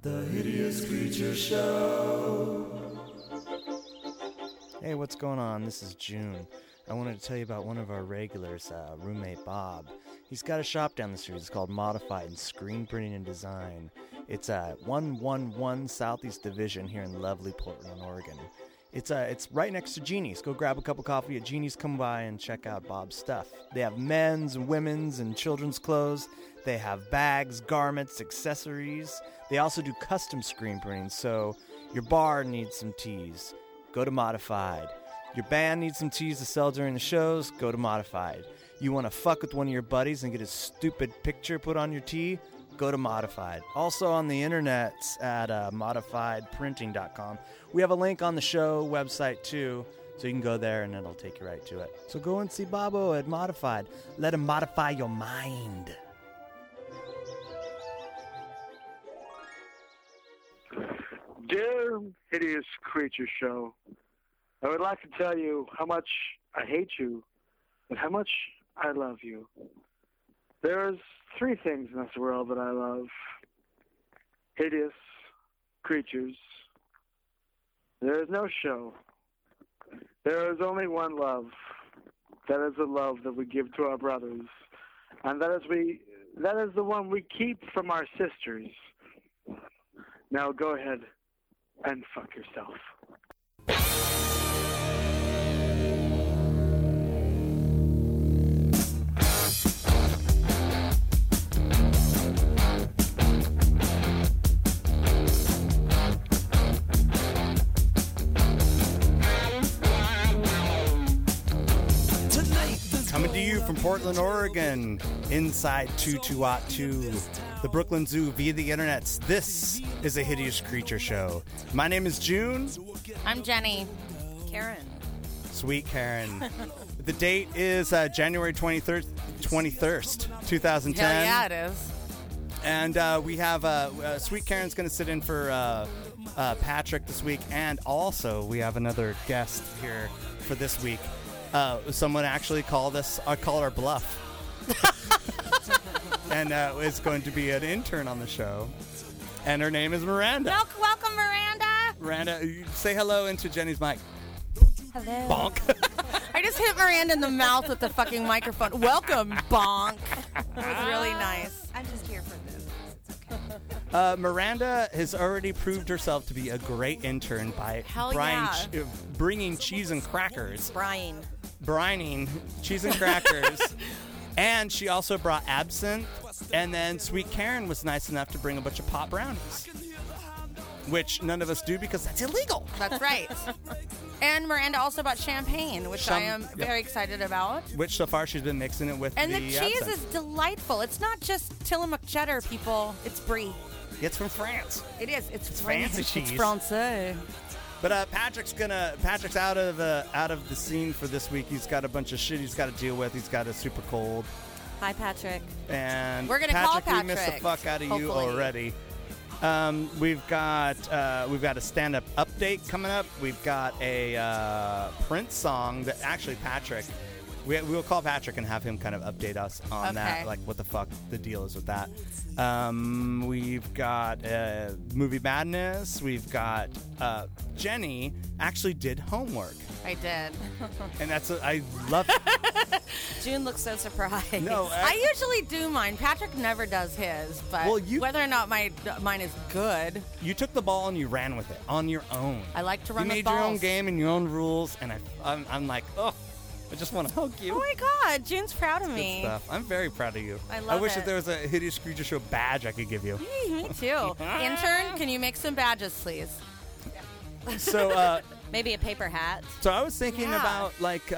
The Hideous Creature Show. Hey, what's going on? This is June. I wanted to tell you about one of our regulars, roommate Bob. He's got a shop down the street. It's called Modified Screen Printing and Design. It's at 111 Southeast Division here in lovely Portland, Oregon. It's right next to Jeannie's. Go grab a cup of coffee at Jeannie's. Come by and check out Bob's stuff. They have men's and women's and children's clothes. They have bags, garments, accessories. They also do custom screen printing, so your bar needs some tees. Go to Modified. Your band needs some tees to sell during the shows. Go to Modified. You want to fuck with one of your buddies and get a stupid picture put on your tee? Go to Modified. Also on the internet at modifiedprinting.com. We have a link on the show website too, so you can go there and it'll take you right to it. So go and see Bobo at Modified. Let him modify your mind. Dear Hideous Creature Show, I would like to tell you how much I hate you and how much I love you. There's three things in this world that I love. Hideous creatures. There is no show. There is only one love. That is the love that we give to our brothers. And that is the one we keep from our sisters. Now go ahead and fuck yourself. Coming to you from Portland, Oregon, inside 2202, the Brooklyn Zoo via the internet. This is a Hideous Creature Show. My name is June. I'm Jenny. Karen. Sweet Karen. The date is January 23rd, 2010. Hell yeah, it is. And we have Sweet Karen's going to sit in for Patrick this week. And also, we have another guest here for this week. Someone actually called our bluff. And is going to be an intern on the show. And her name is Miranda. Welcome, Miranda. Miranda, say hello into Jenny's mic. Hello. Bonk. I just hit Miranda in the mouth with the fucking microphone. Welcome, bonk. It was really nice. I'm just here for this. It's okay. Miranda has already proved herself to be a great intern by bringing cheese and crackers. Brining cheese and crackers. And she also brought absinthe. And then Sweet Karen was nice enough to bring a bunch of pot brownies, which none of us do because that's illegal. That's right. And Miranda also brought champagne, which I am very excited about. Which so far she's been mixing it with and the cheese absinthe. is delightful. It's not just Tillamook cheddar, people. It's brie. It's from France. It is. It's fancy cheese. It's Francais. But Patrick's out of the scene for this week. He's got a bunch of shit he's got to deal with. He's got a super cold. Hi, Patrick. And we're gonna call Patrick. We missed the fuck out of Hopefully. you already. We've got a stand-up update coming up. We've got a Prince song that actually Patrick. We will call Patrick and have him kind of update us on that, like what the fuck the deal is with that. We've got Movie Madness. We've got Jenny actually did homework. I did. And I love it. June looks so surprised. No, I usually do mine. Patrick never does his, but whether or not mine is good. You took the ball and you ran with it on your own. I like to run with balls. You made your own game and your own rules, and I'm like, oh, I just want to hug you. Oh my God, June's proud of me. Good stuff. I'm very proud of you. I wish that there was a Hideous Creature Show badge I could give you. Me too. Intern, can you make some badges, please? So maybe a paper hat. So I was thinking about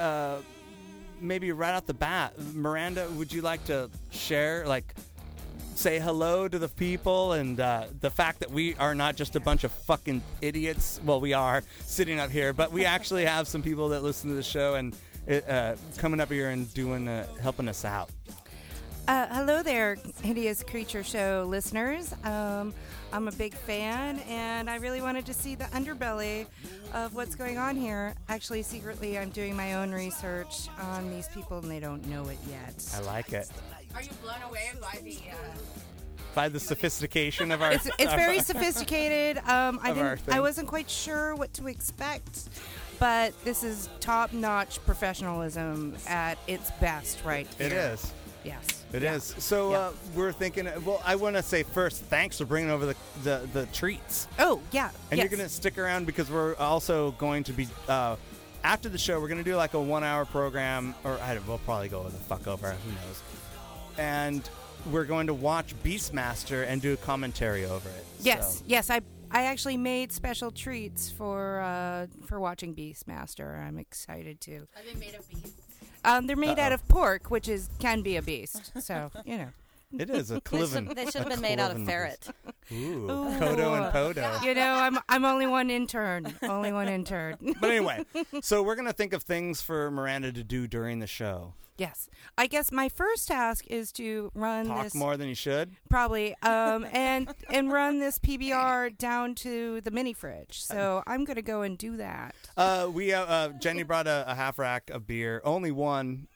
maybe right off the bat, Miranda, would you like to share, say hello to the people and the fact that we are not just a bunch of fucking idiots? Well, we are sitting up here, but we actually have some people that listen to the show and coming up here and helping us out. Hello there, Hideous Creature Show listeners. I'm a big fan, and I really wanted to see the underbelly of what's going on here. Actually, secretly, I'm doing my own research on these people, and they don't know it yet. I like it. Are you blown away by the by the sophistication of our. It's very sophisticated. I thing. wasn't quite sure what to expect, but this is top-notch professionalism at its best, right here. It is. Yes. It is. So we're thinking. Well, I want to say first, thanks for bringing over the treats. Oh yeah. And yes. you're going to stick around because we're also going to be after the show. We're going to do like a 1-hour program, or we'll probably go the fuck over. Who knows? And we're going to watch Beastmaster and do a commentary over it. Yes. So. Yes. I actually made special treats for watching Beastmaster. I'm excited to. Are they made of beef? They're made out of pork, which can be a beast. So It is a Cliven. They should have been made out of ferret. Ooh, Kodo and Podo. I'm only one intern. Only one intern. But anyway, so we're going to think of things for Miranda to do during the show. Yes. I guess my first task is to run Talk this more than you should. probably and run this PBR down to the mini fridge. So I'm going to go and do that. We Jenny brought a half rack of beer, only one.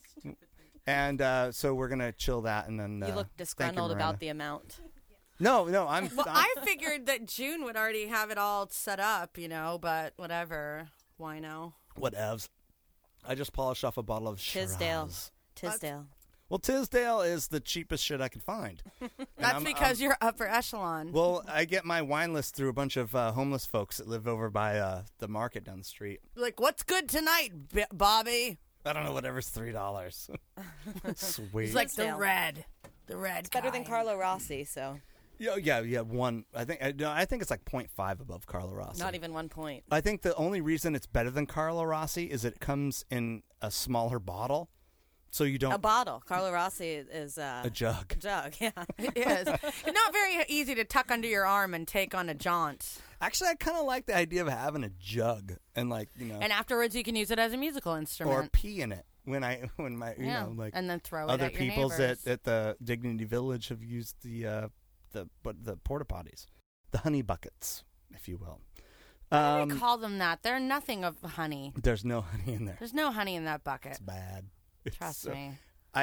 And so we're going to chill that and then You look disgruntled about the amount. No, I'm Well, I figured that June would already have it all set up, but whatever. Why no? whatevs. I just polished off a bottle of Tisdale. Shiraz. Tisdale. Well, Tisdale is the cheapest shit I could find. That's because you're upper echelon. Well, I get my wine list through a bunch of homeless folks that live over by the market down the street. Like, what's good tonight, Bobby? I don't know, whatever's $3. Sweet. It's like the Tisdale. red. The red It's better than Carlo Rossi, so Yeah, one. I think it's like 0.5 above Carlo Rossi. not even 1 point. I think the only reason it's better than Carlo Rossi is it comes in a smaller bottle, so you don't A bottle. Carlo Rossi is a jug. jug. Yeah. It is. It's not very easy to tuck under your arm and take on a jaunt. Actually, I kind of like the idea of having a jug and And afterwards, you can use it as a musical instrument. or pee in it when my and then throw it other at your people's neighbors. at the Dignity Village have used the porta potties, the honey buckets, if you will. Why do they call them that? They're nothing of honey. There's no honey in there. There's no honey in that bucket. It's bad. Trust me.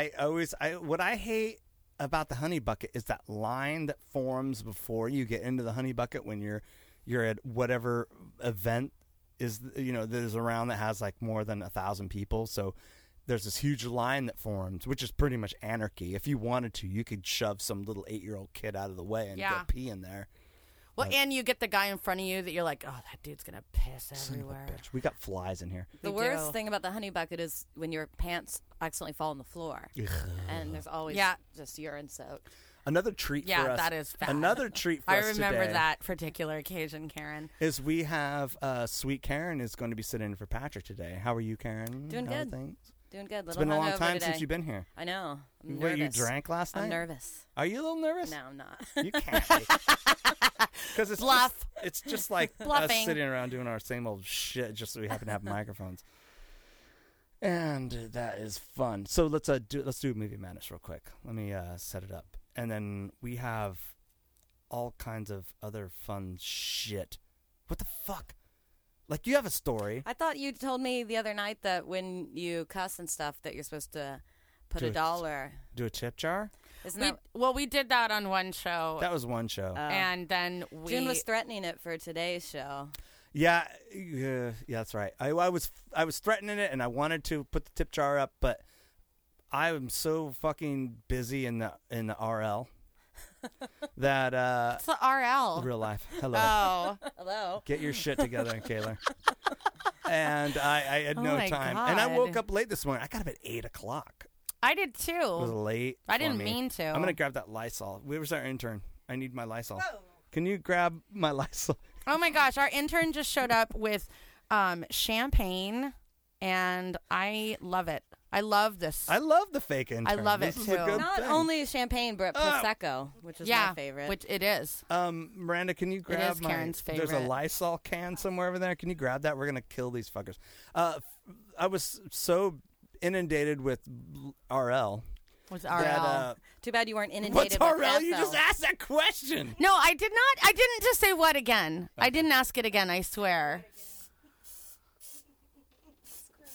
What I hate about the honey bucket is that line that forms before you get into the honey bucket when you're at whatever event is that is around that has like more than 1,000 people. So there's this huge line that forms, which is pretty much anarchy. If you wanted to, you could shove some little 8-year-old kid out of the way and go pee in there. Well, and you get the guy in front of you that you're like, oh, that dude's going to piss everywhere. Bitch, we got flies in here. The We worst do. thing about the honey bucket is when your pants accidentally fall on the floor. And there's always just urine soaked. Another treat for us. that is bad. Another treat for I us remember today that particular occasion, Karen. is we have Sweet Karen is going to be sitting in for Patrick today. How are you, Karen? Doing How are good. things? Doing good. It's Little been a long hungover time today. since you've been here. I know. I'm Wait, nervous. you drank last night? I'm nervous. Are you a little nervous? No, I'm not. You can't be. Because it's Bluff. It's just like us Bluffing. sitting around doing our same old shit just so we happen to have microphones. And that is fun. So let's do Movie Madness real quick. Let me set it up. And then we have all kinds of other fun shit. What the fuck? Like, you have a story. I thought you told me the other night that when you cuss and stuff that you're supposed to put Do a it. dollar. Do a tip jar? Isn't that? We did that on one show, That was one show. and then we. June was threatening it for today's show. Yeah, that's right. I was threatening it, and I wanted to put the tip jar up, but I am so fucking busy in the RL that It's the RL. real life. Hello, Oh, Hello. get your shit together, Kayla. And I had no my time, and I woke God. up late this morning. I got up at 8:00. I did It was too. late. I for didn't me. mean to. I'm gonna grab that Lysol. Where's our intern? I need my Lysol. Can you grab my Lysol? Oh my gosh, our intern just showed up with champagne, and I love it. I love this. I love the fake intern. I love this it, is a too. good Not thing. only champagne, but prosecco, which is my favorite. which it is. Miranda, can you grab is my? Karen's There's a favorite. Lysol can somewhere over there. Can you grab that? We're gonna kill these fuckers. I was so inundated with RL What's RL? that Too bad you weren't what's inundated RL? with You just asked that question. No, I did not. I didn't just say what again. I didn't ask it again, I swear.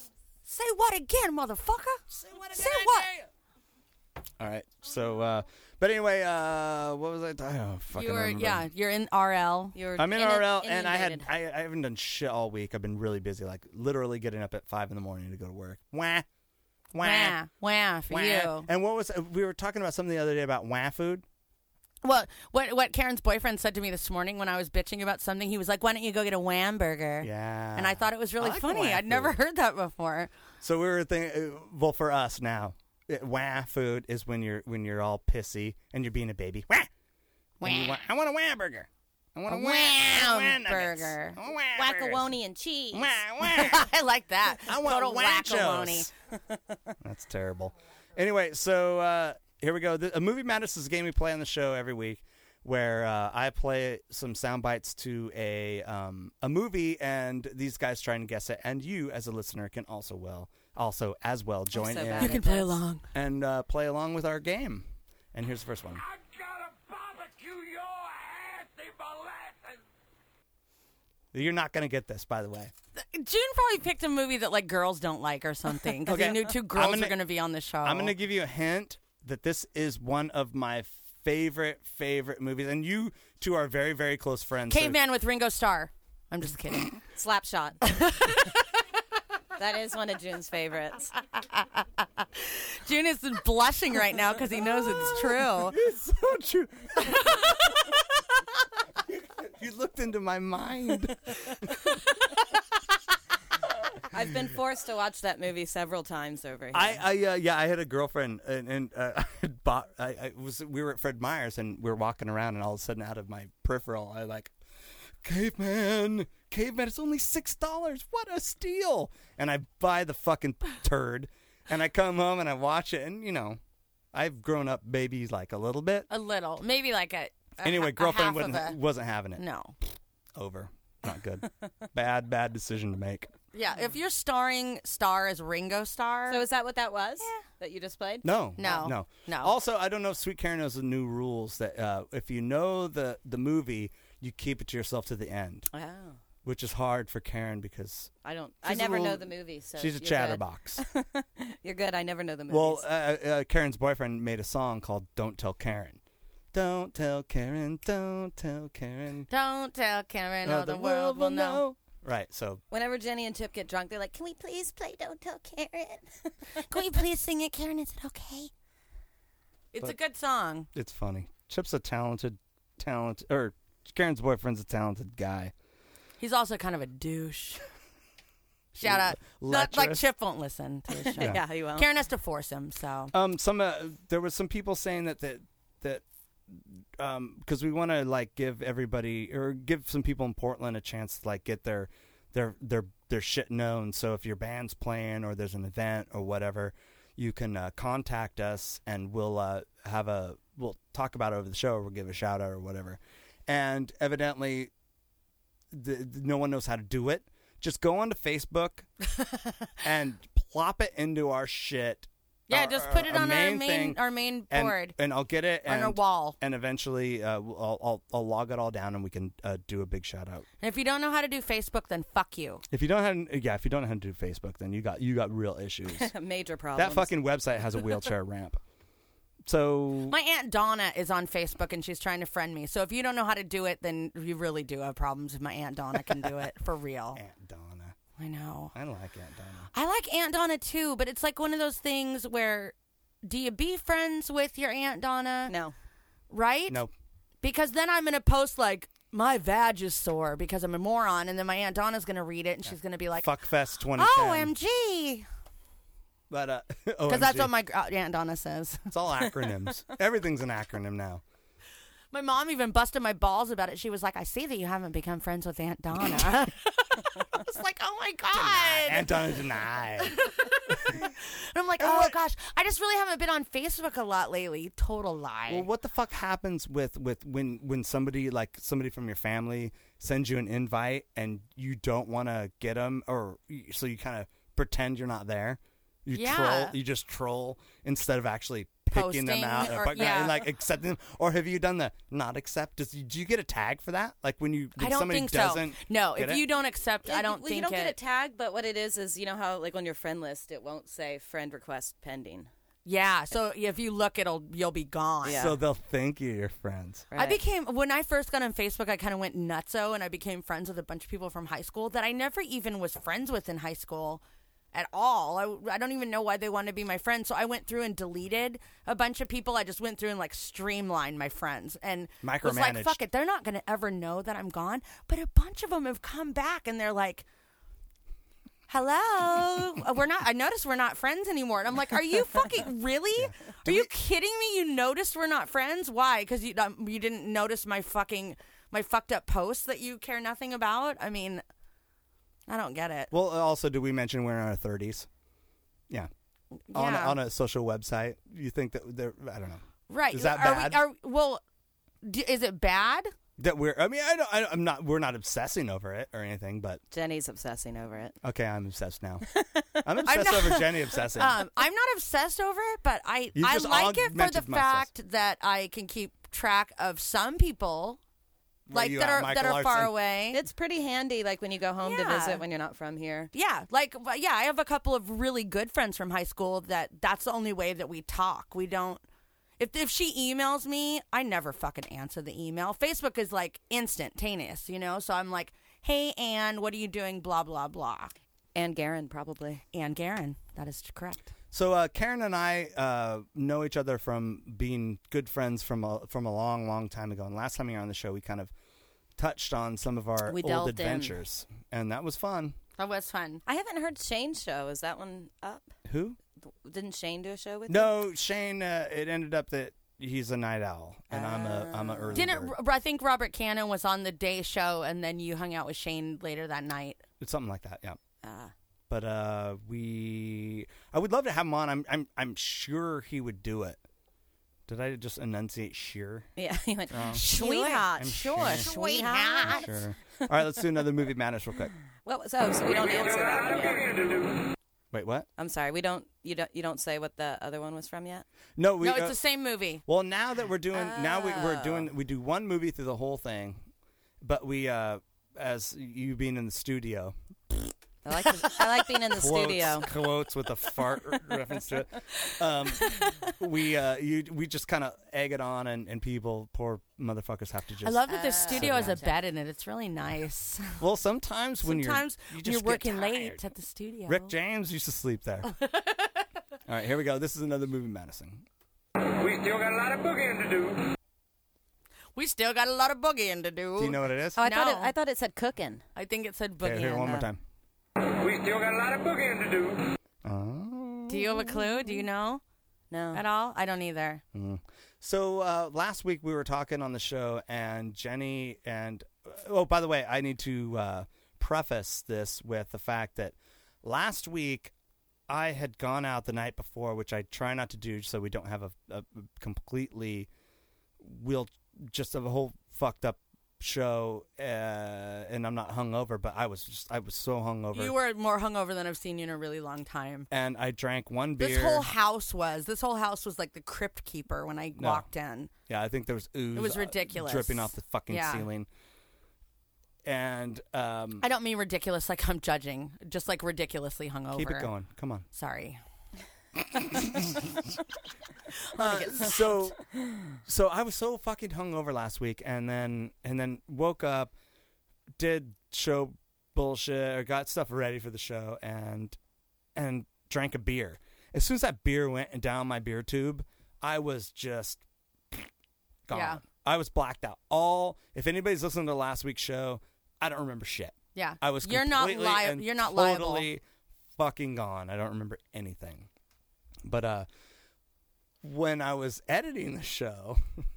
Say what again, motherfucker? Say what? All right. So But anyway, what was I talking? Oh, fucking remember. You're in RL. I'm in RL, and I haven't done shit all week. I've been really busy, like literally getting up at 5 a.m. to go to work. Wah, wah, wah for you. And we were talking about something the other day about wah food. Well, what Karen's boyfriend said to me this morning when I was bitching about something, he was like, "Why don't you go get a wham burger?" Yeah, and I thought it was really like funny. I'd never heard that before. So we were thinking, well, for us now, wah food is when you're all pissy and you're being a baby. Wah, wah. I want a wah burger. I want a wham burger. Whack-a-wony and cheese. Wah, wah. I like that. I want Total whack-a-wony. That's terrible. Anyway, so here we go. A Movie Madness is a game we play on the show every week where I play some sound bites to a movie, and these guys try and guess it. And you, as a listener, can also as well join in. You can play along. And play along with our game. And here's the first one. I gotta barbecue your ass, molasses. You're not going to get this, by the way. June probably picked a movie that like girls don't like or something because he knew two girls were going to be on the show. I'm going to give you a hint that this is one of my favorite movies, and you two are very, very close friends. Caveman with Ringo Starr. I'm just kidding. Slapshot. That is one of June's favorites. June is blushing right now because he knows it's true. It's so true. You looked into my mind. I've been forced to watch that movie several times over here. I had a girlfriend, and we were at Fred Meyer's, and we were walking around, and all of a sudden, out of my peripheral, I like, Caveman, it's only $6. What a steal! And I buy the fucking turd, and I come home and I watch it, and I've grown up maybe like a little bit, maybe like a anyway. Girlfriend wasn't having it. No, over, not good. bad decision to make. Yeah, if you're starring Star as Ringo Starr. So is that what that was that you just played? No. No. Also, I don't know if Sweet Karen knows the new rules that if you know the movie, you keep it to yourself to the end. Oh. Which is hard for Karen because I never know the movie. So she's a chatterbox. You're good. I never know the Well, movies. Karen's boyfriend made a song called "Don't Tell Karen." Don't tell Karen. Don't tell Karen. Don't tell Karen, or the world will know. Right, so whenever Jenny and Chip get drunk, they're like, "Can we please play Don't Tell Karen? Can we please sing it, Karen? Is it okay?" It's a good song. It's funny. Chip's a talented, or Karen's boyfriend's a talented guy. He's also kind of a douche. Shout out. Not like Chip won't listen to the show. Yeah, he won't. Karen has to force him, so. There was some people saying that because we want to like give everybody or give some people in Portland a chance to like get their shit known. So if your band's playing or there's an event or whatever, you can contact us and we'll talk about it over the show or we'll give a shout out or whatever. And evidently, no one knows how to do it. Just go onto Facebook and plop it into our shit. Yeah, just put it on our main board. And I'll get it on our wall. And eventually I'll log it all down and we can do a big shout out. And if you don't know how to do Facebook, then fuck you. If you don't know how to do Facebook, then you got real issues. Major problems. That fucking website has a wheelchair ramp. So my Aunt Donna is on Facebook and she's trying to friend me. So if you don't know how to do it, then you really do have problems if my Aunt Donna can do it for real. Aunt Donna. I know. I like Aunt Donna. I like Aunt Donna too, but it's like one of those things where do you be friends with your Aunt Donna? No. Right? No. Because then I'm going to post like my vag is sore because I'm a moron, and then my Aunt Donna's going to read it and she's going to be like, Fuckfest 2010. OMG. But because that's what my Aunt Donna says. It's all acronyms. Everything's an acronym now. My mom even busted my balls about it. She was like, I see that you haven't become friends with Aunt Donna. I was like, oh my God. Aunt Donna denied. And I'm like, oh gosh, I just really haven't been on Facebook a lot lately. Total lie. Well, what the fuck happens with when somebody from your family sends you an invite and you don't want to get them, or so you kind of pretend you're not there? You just troll instead of actually picking them out and like accepting them. Or have you done the not accept? Do you get a tag for that? Like when I don't think so. No, if you don't accept, I don't think you don't get a tag. But what it is you know how like on your friend list it won't say friend request pending. Yeah, so if you look, you'll be gone. Yeah. So they'll think you're your friends. Right. When I first got on Facebook, I kind of went nutso, and I became friends with a bunch of people from high school that I never even was friends with in high school at all. I don't even know why they wanted to be my friends. So I went through and deleted a bunch of people. I just went through and like streamlined my friends and was like, Micromanaged. fuck it. They're not going to ever know that I'm gone. But a bunch of them have come back and they're like, hello, I noticed we're not friends anymore. And I'm like, are you fucking really? Are you kidding me? You noticed we're not friends? Why? Because you didn't notice my fucked up posts that you care nothing about? I mean, I don't get it. Well, also, do we mention we're in our 30s? Yeah. On a social website. You think that they're, I don't know. Right. Is that bad? Is it bad? That we're we're not obsessing over it or anything, but Jenny's obsessing over it. okay, I'm obsessed now. I'm obsessed over Jenny obsessing. I'm not obsessed over it, but I just like it for the augmented my fact that I can keep track of some people like you that at, are Michael far Larson? away. It's pretty handy, like when you go home to Yeah. visit when you're not from here. Yeah, I have a couple of really good friends from high school that's the only way that we talk. We don't. If she emails me, I never fucking answer the email. Facebook is like instantaneous, you know? So I'm like, hey, Ann, what are you doing? Blah, blah, blah. And Garen, probably. Ann Garen. That is correct. So Karen and I know each other from being good friends from a long, long time ago. And last time you were on the show, we kind of touched on some of our We old delved in. adventures. And that was fun. That was fun. I haven't heard Shane's show. Is that one up? Who? Didn't Shane do a show with you? No, Shane, it ended up that he's a night owl. And I'm a early bird. I think Robert Cannon was on the day show, and then you hung out with Shane later that night. It's something like that, yeah. Ah. But I would love to have him on. I'm sure he would do it. Did I just enunciate sure? Yeah, he went, Oh. sweetheart, I'm sure, sure. sweetheart. Sure. All right, let's do another movie madness real quick. So we don't answer that one yet. Wait, what? I'm sorry, you don't say what the other one was from yet? No, No, it's the same movie. Well, now that we're doing, we do one movie through the whole thing, but we, as you being in the studio, I like being in the studio. quotes with a fart reference to it. We just kind of egg it on, and poor motherfuckers have to just. I love that the studio has a gotcha. bed in it. It's really nice. Well, sometimes when you're working get late tired. at the studio. Rick James used to sleep there. All right, here we go. This is another movie Madison. We still got a lot of boogieing to do. We still got a lot of boogieing to do. Do you know what it is? Oh, No. I thought it said cooking. I think it said boogieing. Okay, here one more time. We still got a lot of boogieing to do. Oh. Do you have a clue? Do you know No. at all? I don't either. So last week we were talking on the show, and Jenny and by the way, I need to preface this with the fact that last week I had gone out the night before, which I try not to do, so we don't have a completely just a whole fucked up show, and I'm not hungover, but I was so hungover. You were more hungover than I've seen you in a really long time. And I drank one beer. This whole house was like the crypt keeper when I walked in. Yeah, I think there was ooze. It was ridiculous. Dripping off the fucking Yeah. ceiling. And I don't mean ridiculous like I'm judging, just like ridiculously hungover. keep it going. Come on. Sorry. So I was so fucking hungover last week, and then woke up, did show bullshit, or got stuff ready for the show, and drank a beer. As soon as that beer went down my beer tube, I was just gone. Yeah. I was blacked out. If anybody's listening to last week's show, I don't remember shit. Yeah. I was You're not completely and You're not liable. totally fucking gone. I don't remember anything. But when I was editing the show,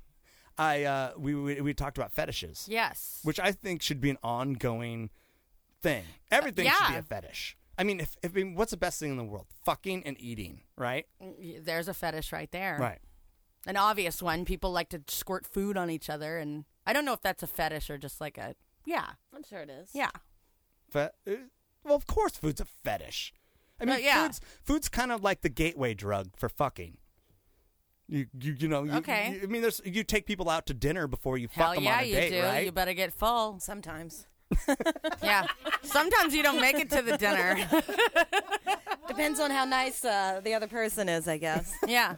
we talked about fetishes. Yes. Which I think should be an ongoing thing. Everything should be yeah. a fetish. I mean, what's the best thing in the world? Fucking and eating, right? There's a fetish right there. Right. An obvious one. People like to squirt food on each other, and I don't know if that's a fetish or just like a I'm sure it is. yeah. Well, of course, food's a fetish. I mean, yeah. food's kind of like the gateway drug for fucking. You know. Okay. I mean, you take people out to dinner before you fuck Hell them yeah, on a date, you do. right? You better get full. Sometimes. Yeah. Sometimes you don't make it to the dinner. Depends on how nice the other person is, I guess. Yeah.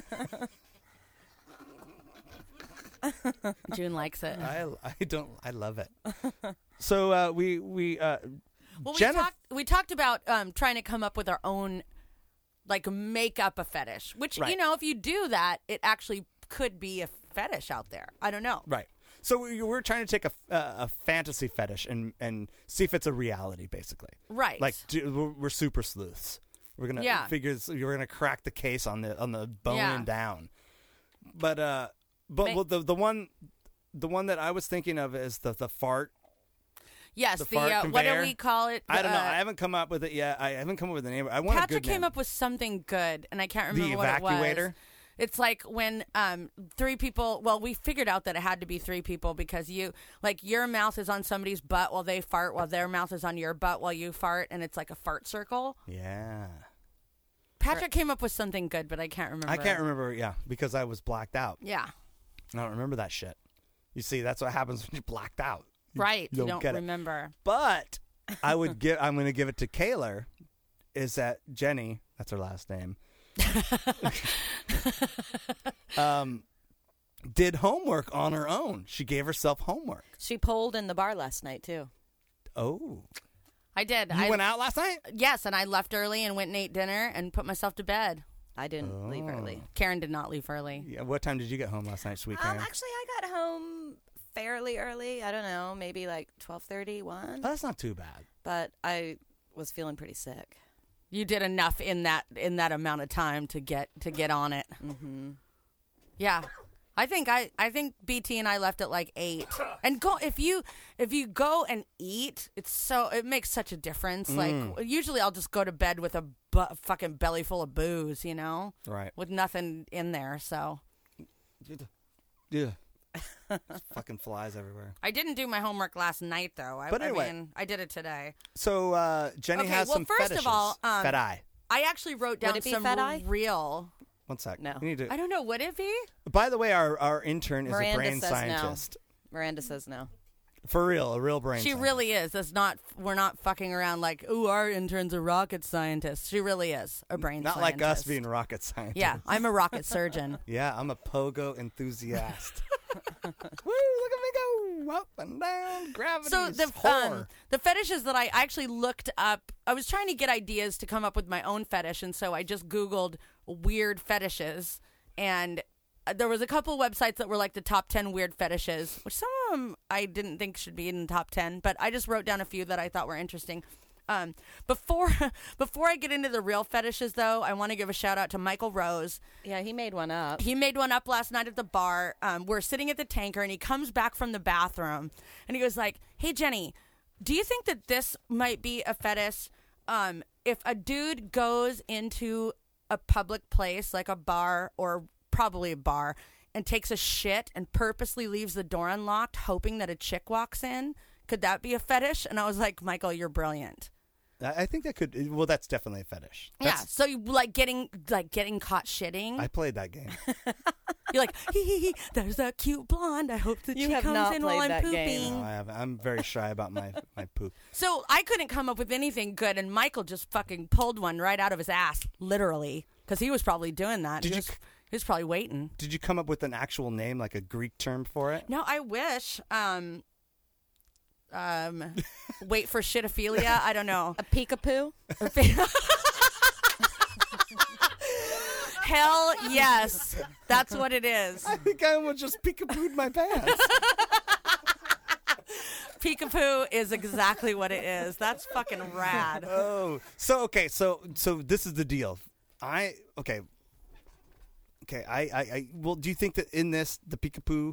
June likes it. I love it. So we talked about trying to come up with our own, like, make up a fetish, which, Right. if you do that, it actually could be a fetish out there. I don't know. Right. So we're trying to take a fantasy fetish and see if it's a reality, basically. Right. Like we're super sleuths. We're gonna You're gonna crack the case on the bone down. But the one that I was thinking of is the fart. Yes, the fart what do conveyor. we call it? I don't know. I haven't come up with it yet. I haven't come up with a name. I want Patrick a good name. came up with something good, and I can't remember what it was. The evacuator? It's like when 3 people. Well, we figured out that it had to be 3 people because your mouth is on somebody's butt while they fart, while their mouth is on your butt while you fart, and it's like a fart circle. Yeah. Patrick came up with something good, but I can't remember. I can't remember. Yeah, because I was blacked out. Yeah. I don't remember that shit. You see, that's what happens when you're blacked out. Right. You don't get remember. It. But I'm going to give it to Kaylor. Is that Jenny? That's her last name. Did homework on her own. She gave herself homework. She polled in the bar last night, too. Oh. I did. You went out last night? Yes, and I left early and went and ate dinner and put myself to bed. I didn't leave early. Karen did not leave early. Yeah. What time did you get home last night, sweet Karen? Actually, I got home fairly early. I don't know, maybe like 12:30, 1. Oh, that's not too bad. But I was feeling pretty sick. You did enough in that amount of time to get on it. Mm-hmm. Yeah. I think BT and I left at like 8. And if you go and eat, it makes such a difference. Like usually I'll just go to bed with a fucking belly full of booze, Right. with nothing in there. So yeah. Fucking flies everywhere. I didn't do my homework last night though. But anyway, I mean, I did it today. So Jenny has some first fetishes. of all, Feti. I actually wrote down some feti? real. One sec. No. You need to... I don't know. Would it be? By the way, our intern is Miranda a brain says scientist. No. Miranda says no. For real, a real brain She scientist. really is. We're not fucking around like, ooh, our intern's a rocket scientist. She really is a brain Not scientist. like us being rocket scientists. Yeah, I'm a rocket surgeon. Yeah, I'm a pogo enthusiast. Woo, look at me go up and down. Gravity So is the horror. the fetishes that I actually looked up, I was trying to get ideas to come up with my own fetish, and so I just Googled weird fetishes, and there was a couple websites that were like the top 10 weird fetishes, which some of them I didn't think should be in the top 10, but I just wrote down a few that I thought were interesting. Before I get into the real fetishes, though, I want to give a shout out to Michael Rose. Yeah, he made one up. He made one up last night at the bar. We're sitting at the tanker, and he comes back from the bathroom, and he goes like, "Hey, Jenny, do you think that this might be a fetish? If a dude goes into a public place like a bar or probably a bar and takes a shit and purposely leaves the door unlocked, hoping that a chick walks in, could that be a fetish?" And I was like, "Michael, you're brilliant." I think that could. Well, that's definitely a fetish. Yeah. So you like getting caught shitting. I played that game. You're like, hee, there's a cute blonde. I hope that You she have comes not in while played I'm that pooping. game. No, I haven't. I'm very shy about my poop. So I couldn't come up with anything good, and Michael just fucking pulled one right out of his ass, literally, because he was probably doing that. He was probably waiting. Did you come up with an actual name, like a Greek term for it? No, I wish. Wait for shitophilia. I don't know. A peekapoo? Hell yes, that's what it is. I think I almost just peekabooed my pants. Peekapoo is exactly what it is. That's fucking rad. Oh, so okay, so this is the deal. Okay. Well, do you think that in this the peekapoo?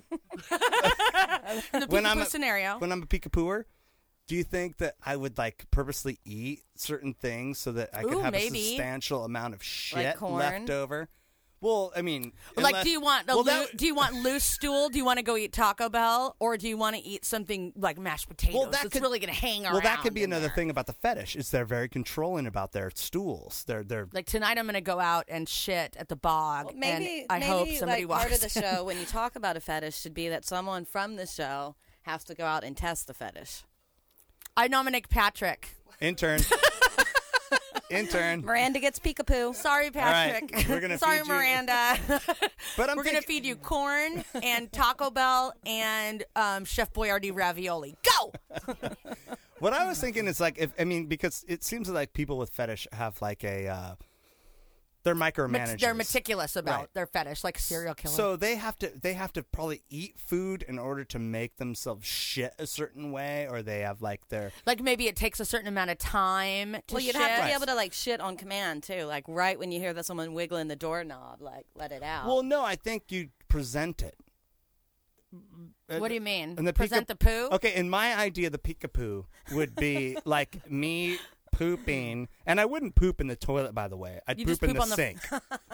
The peekapoo scenario. When I'm a peekapooer, do you think that I would like purposely eat certain things so that I could have maybe. a substantial amount of shit Like corn? left over? Well, I mean, Like, do you want do you want loose stool? Do you want to go eat Taco Bell, or do you want to eat something like mashed potatoes? Well, that's really going to hang around. Well, that could be in another there. thing about the fetish is they're very controlling about their stools. They're Like tonight, I'm going to go out and shit at the bog. Maybe and I hope somebody like walks. part of the show when you talk about a fetish should be that someone from the show has to go out and test the fetish. I nominate Patrick. intern. Intern. Miranda gets peekapoo. Sorry, Patrick. All right, we're gonna Sorry, feed you- Miranda. But I'm We're gonna feed you corn and Taco Bell and Chef Boyardee ravioli. Go. What I was thinking is like, because it seems like people with fetish have like a, they're micromanagers. They're meticulous about Right. their fetish, like a serial killer. So they have to probably eat food in order to make themselves shit a certain way, or they have like their like maybe it takes a certain amount of time to Well, you'd shit. have to be able to like shit on command too. Like right when you hear that someone wiggling the doorknob, like let it out. Well, no, I think you present it. What do you mean? And the Present the poo? Okay, in my idea, the peekapoo would be like me pooping, and I wouldn't poop in the toilet, by the way. I'd You poop just in poop the on the- sink.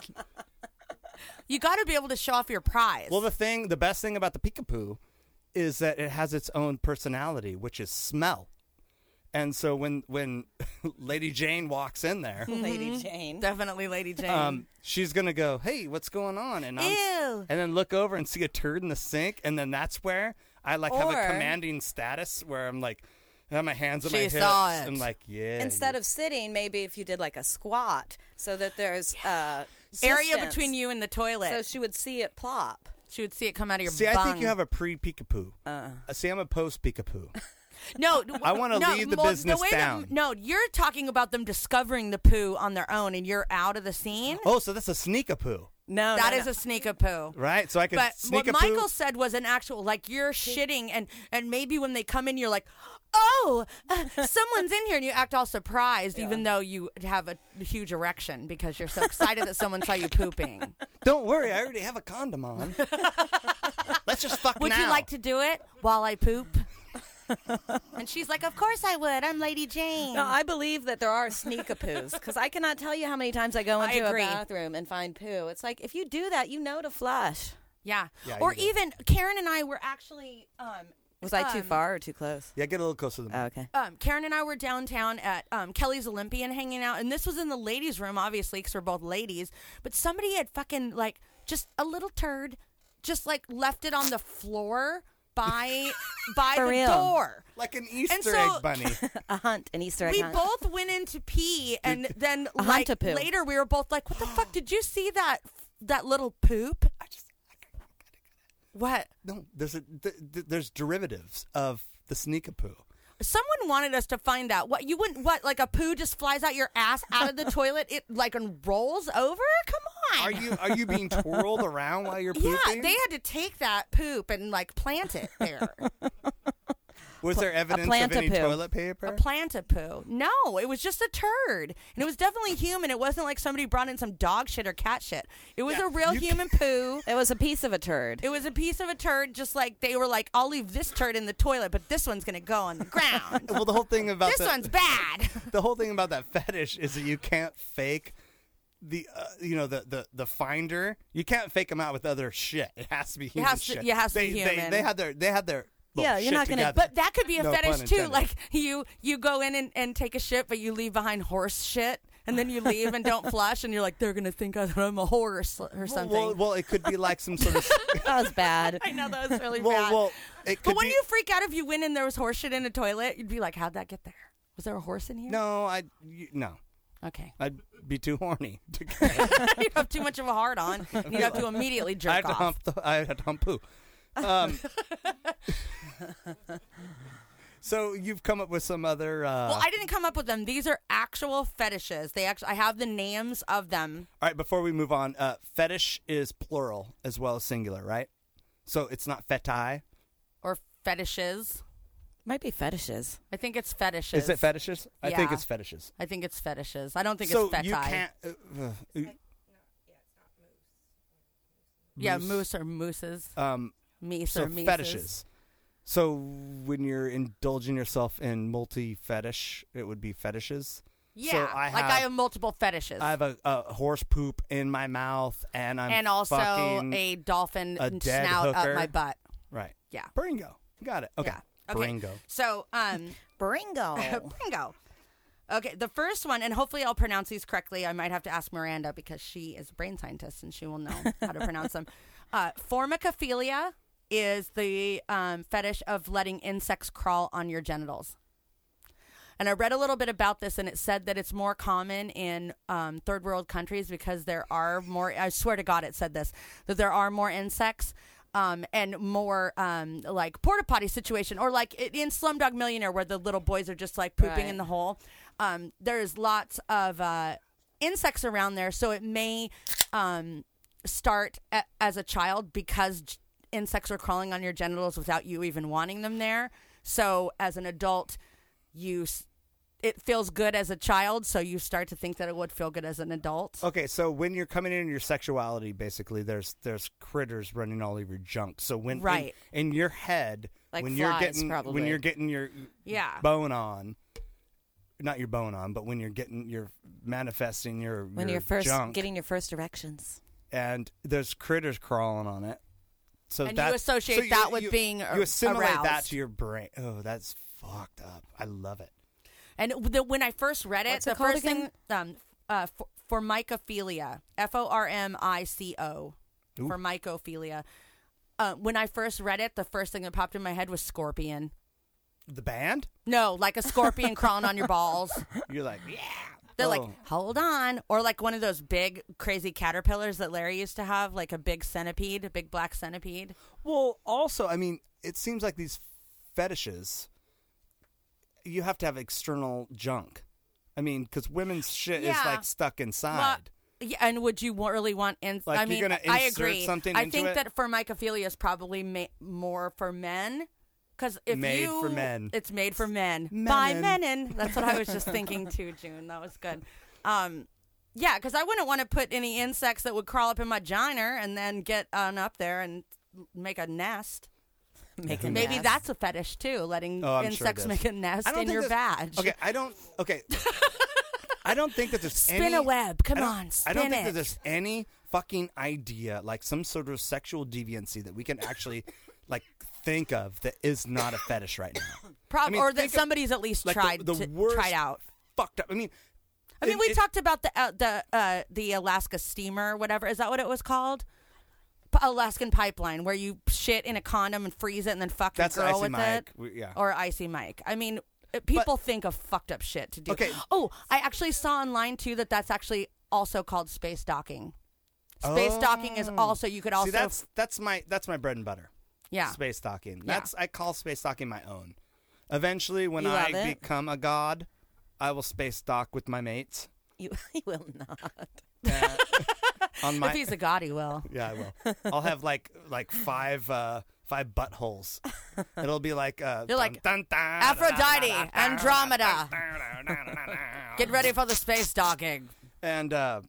You got to be able to show off your prize. Well, the best thing about the peekapoo is that it has its own personality, which is smell. And so when Lady Jane walks in there, Lady Jane. Definitely Lady Jane. she's gonna go, "Hey, what's going on?" And Ew. and then look over and see a turd in the sink, and then that's where I like have a Or- commanding status where I'm like, I have my hands on She my hips. saw it. I'm like, yeah. Instead of sitting, maybe if you did like a squat, so that there's Area distance, between you and the toilet. so she would see it plop. She would see it come out of your See, bung. I think you have a pre-peekapoo. See, I'm a post-peekapoo. No, I wanna leave the business way down. No, you're talking about them discovering the poo on their own, and you're out of the scene. Oh, so that's a sneak-a-poo, No, That no, is no. a sneak a poo. right? So I can But sneak what a poo. Michael said was an actual, like, you're shitting, and maybe when they come in, you're like, oh, someone's in here, and you act all surprised, even though you have a huge erection because you're so excited that someone saw you pooping. Don't worry, I already have a condom on. Let's just fuck Would now. you like to do it while I poop? And she's like, of course I would. I'm Lady Jane. No, I believe that there are sneak-a-poos because I cannot tell you how many times I go I into a agree. bathroom and find poo. It's like if you do that, you know to flush. Yeah. Yeah, Or you do. even Karen and I were actually Was I too far or too close? Yeah, get a little closer to the Oh, okay. Karen and I were downtown at Kelly's Olympian hanging out, and this was in the ladies' room, obviously, because we're both ladies. But somebody had fucking, like, just a little turd, just, like, left it on the floor by For the real. door. like an Easter so- egg bunny. A hunt, an Easter egg We hunt. both went in to pee, and then, A like, hunt-a-poo. later we were both like, what the fuck? Did you see that little poop? What? No, there's derivatives of the sneak-a-poo. Someone wanted us to find out what you wouldn't like a poo just flies out your ass out of the toilet, it like and rolls over. Come on, Are you being twirled around while you're yeah, pooping? they had to take that poop and like plant it there. Was there evidence of any plant-a-poo. toilet paper? A plant a poo. No, it was just a turd, and it was definitely human. It wasn't like somebody brought in some dog shit or cat shit. It was Yeah, a real you human poo. It was a piece of a turd. It was a piece of a turd, just like they were like, I'll leave this turd in the toilet, but this one's gonna go on the ground. Well, the whole thing about This one's bad. the whole thing about that fetish is that you can't fake the the finder. You can't fake them out with other shit. It has to be human has to- shit. it has to be They human. They had their little Yeah, you're shit not gonna- together. But that could be a No fetish pun too. intended. Like you go in and take a shit, but you leave behind horse shit, and then you leave and don't flush, and you're like, they're gonna think that I'm a horse or something. Well, it could be like some sort of. That was bad. I know that was really well, bad. well, it could but wouldn't be. you freak out if you went and there was horse shit in a toilet? You'd be like, how'd that get there? Was there a horse in here? No, no. Okay. I'd be too horny to care. You have too much of a hard on. You have to immediately jerk I had to off. I had to hump poo. So you've come up with some other. Well, I didn't come up with them. These are actual fetishes. I have the names of them. All right, before we move on, fetish is plural as well as singular, right? So it's not feti. Or fetishes. Might be fetishes. I think it's fetishes. Is it fetishes? I think Yeah. it's fetishes. I think it's fetishes. I don't think So it's feti. you can't. Yeah, moose or mooses. Meese So or meeses. fetishes. So when you're indulging yourself in multi-fetish, it would be fetishes. Yeah, So I I have multiple fetishes. I have a horse poop in my mouth, and I'm and also fucking a dolphin a dead snout hooker. up my butt. right. Yeah. Bringo. Got it. Okay. Yeah. Okay. Bringo. So, Bringo. Bingo. Okay, the first one, and hopefully I'll pronounce these correctly. I might have to ask Miranda because she is a brain scientist and she will know how to pronounce them. Formicophilia is the fetish of letting insects crawl on your genitals. And I read a little bit about this, and it said that it's more common in third world countries because there are more, I swear to God it said this, that there are more insects and more like porta potty situation, or like in Slumdog Millionaire where the little boys are just like pooping in the hole. There's lots of insects around there, so it may start as a child because insects are crawling on your genitals without you even wanting them there. So as an adult, it feels good as a child, so you start to think that it would feel good as an adult. Okay, so when you're coming in your sexuality, basically, there's critters running all over your junk. So when in your head, like when flies, you're getting your bone on, not your bone on, but when you're manifesting your junk, getting your first erections, and there's critters crawling on it. So and you associate that with being aroused. You assimilate that to your brain. Oh, that's fucked up. I love it. And when I first read it, the first thing, formicophilia, Formico, formicophilia. When I first read it, the first thing that popped in my head was scorpion. The band? No, like a scorpion crawling on your balls. You're like, yeah. They're like, hold on. Or like one of those big, crazy caterpillars that Larry used to have, like a big centipede, a big black centipede. Well, also, I mean, it seems like these fetishes, you have to have external junk. I mean, because women's shit is like stuck inside. Well, yeah, and would you really want? Like I mean, you're gonna insert I agree. Something I into think it? that formicophilia is probably more for men. Because if made for men. It's made for men. By menin. That's what I was just thinking too, June. That was good. Yeah, because I wouldn't want to put any insects that would crawl up in my vagina and then get on up there and make a nest. Maybe that's a fetish too, letting insects make a nest in your vag. Okay, I don't think that there's spin a web. Come on, spin I don't think it. that there's any fucking idea, like some sort of sexual deviancy that we can actually like think of that is not a fetish right now. Or that somebody's at least like tried out. Fucked up. I mean, we talked about the Alaska steamer, whatever. Is that what it was called? Alaskan pipeline, where you shit in a condom and freeze it and then fuck a girl with it. Or Icy Mike. I mean, people think of fucked up shit to do. Okay. Oh, I actually saw online too that's actually also called space docking. Space docking is also, you could also. See, that's my bread and butter. Yeah. Space docking. Yeah. I call space docking my own. Eventually, when I become a god, I will space dock with my mates. You will not. If he's a god, he will. Yeah, I will. I'll have like five buttholes. It'll be like you're like Aphrodite, Andromeda. Get ready for the space docking. And but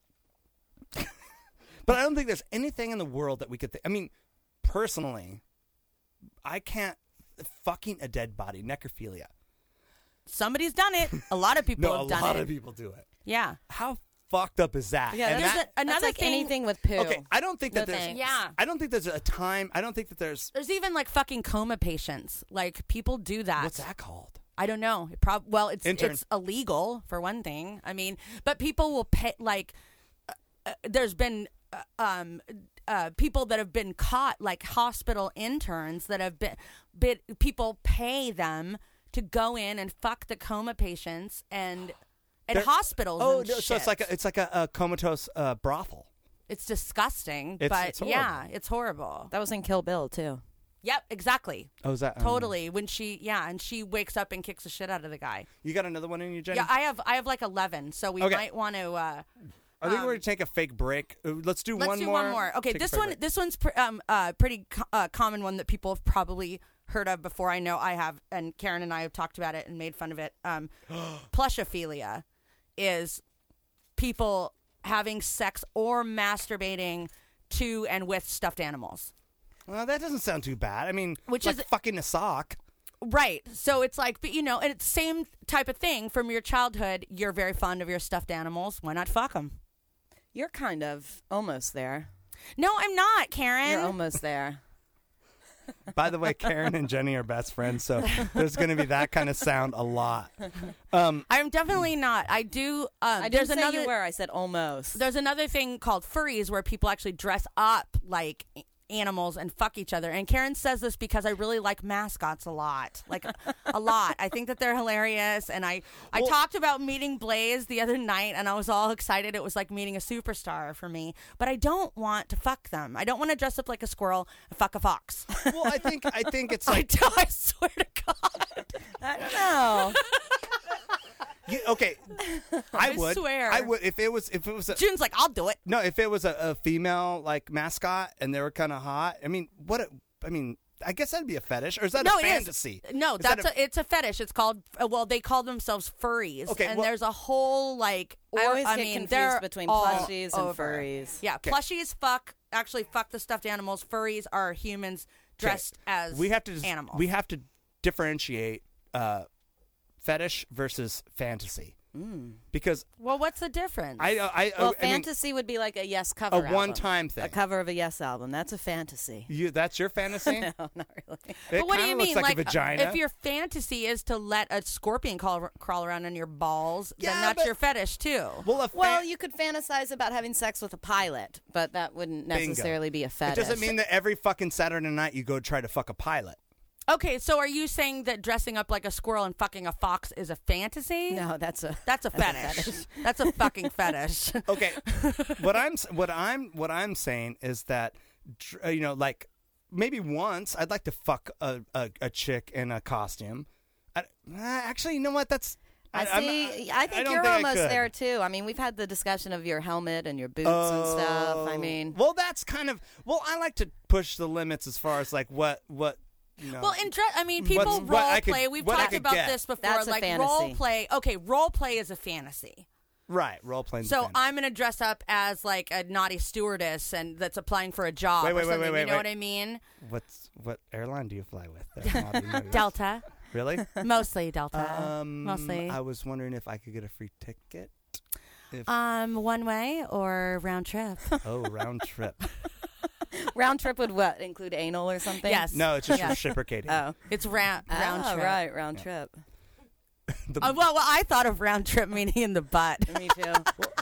I don't think there's anything in the world that we could. I mean, personally, I can't fucking a dead body, necrophilia. Somebody's done it. A lot of people have done it. A lot of people do it. Yeah. How fucked up is that? Yeah, there's another like thing. Anything with poo. Okay, I don't think that there's. Thanks. Yeah. I don't think there's a time. I don't think that there's. There's even like fucking coma patients. Like people do that. What's that called? I don't know. It's illegal for one thing. I mean, but people will pay. Like, there's been people that have been caught, like hospital interns that have been people pay them to go in and fuck the coma patients and at hospitals. And shit. So it's like a comatose brothel. It's disgusting, it's horrible. Yeah, it's horrible. That was in Kill Bill too. Yep, exactly. Oh, is that totally? When and she wakes up and kicks the shit out of the guy. You got another one in you, Jenny? Yeah, I have like 11, so we might want to. I think we're gonna take a fake break. Let's do one more. One more. Okay, this one's pretty common one that people have probably heard of before. I know I have, and Karen and I have talked about it and made fun of it. Plushophilia is people having sex or masturbating to and with stuffed animals. Well, that doesn't sound too bad. I mean, which like is fucking a sock. Right. So it's like, but and it's the same type of thing from your childhood. You're very fond of your stuffed animals. Why not fuck them? You're kind of almost there. No, I'm not, Karen. You're almost there. By the way, Karen and Jenny are best friends, so there's going to be that kind of sound a lot. I'm definitely not. I do. I didn't say you were. I said almost. There's another thing called furries where people actually dress up like animals and fuck each other. And Karen says this because I really like mascots a lot. Like, a lot. I think that they're hilarious. And I talked about meeting Blaze the other night, and I was all excited. It was like meeting a superstar for me. But I don't want to fuck them. I don't want to dress up like a squirrel and fuck a fox. Well, I think it's like... I swear to God. I don't know. Okay, I swear. I would if it was a, June's like, I'll do it. no, if it was a female like mascot and they were kind of hot. I mean, I guess that'd be a fetish, or is that a fantasy? No, it's a fetish. It's called they call themselves furries. Okay, and well, there's a whole like I always get confused between plushies and over. furries. Yeah, Okay. plushies actually fuck the stuffed animals. Furries are humans dressed as animals. We have to differentiate fetish versus fantasy. Because well, what's the difference? Fantasy would be like a Yes cover album. one-time thing. A cover of a Yes album. That's a fantasy. That's your fantasy? No, not really. But what do you mean? Like a vagina. If your fantasy is to let a scorpion crawl around on your balls, then Yeah, that's but- your fetish too. Well, you could fantasize about having sex with a pilot, but that wouldn't necessarily be a it fetish. doesn't mean that every fucking Saturday night you go try to fuck a pilot. Okay, so are you saying that dressing up like a squirrel and fucking a fox is a fantasy? No, that's a fetish. That's a fucking fetish. Okay, what I'm saying is that like maybe once I'd like to fuck a chick in a costume. Actually, you know what? That's I think you're almost there too. I mean, we've had the discussion of your helmet and your boots and stuff. I mean, well, that's kind of I like to push the limits as far as like what. Well, people role play. We've talked about this before. That's a like fantasy. role play. Okay, role play is a fantasy. Right, role playing. So I'm going to dress up as like a naughty stewardess and that's applying for a job. Wait, or something. You know wait. what I mean? What airline do you fly with? Delta. Really? Mostly Delta. Mostly. I was wondering if I could get a free ticket. One way or round trip? Oh, round trip. round trip would what? Include anal or something? Yes. No, it's just reciprocating. Oh, it's round trip. Right, round trip. Well, I thought of round trip meaning in the butt. Me too.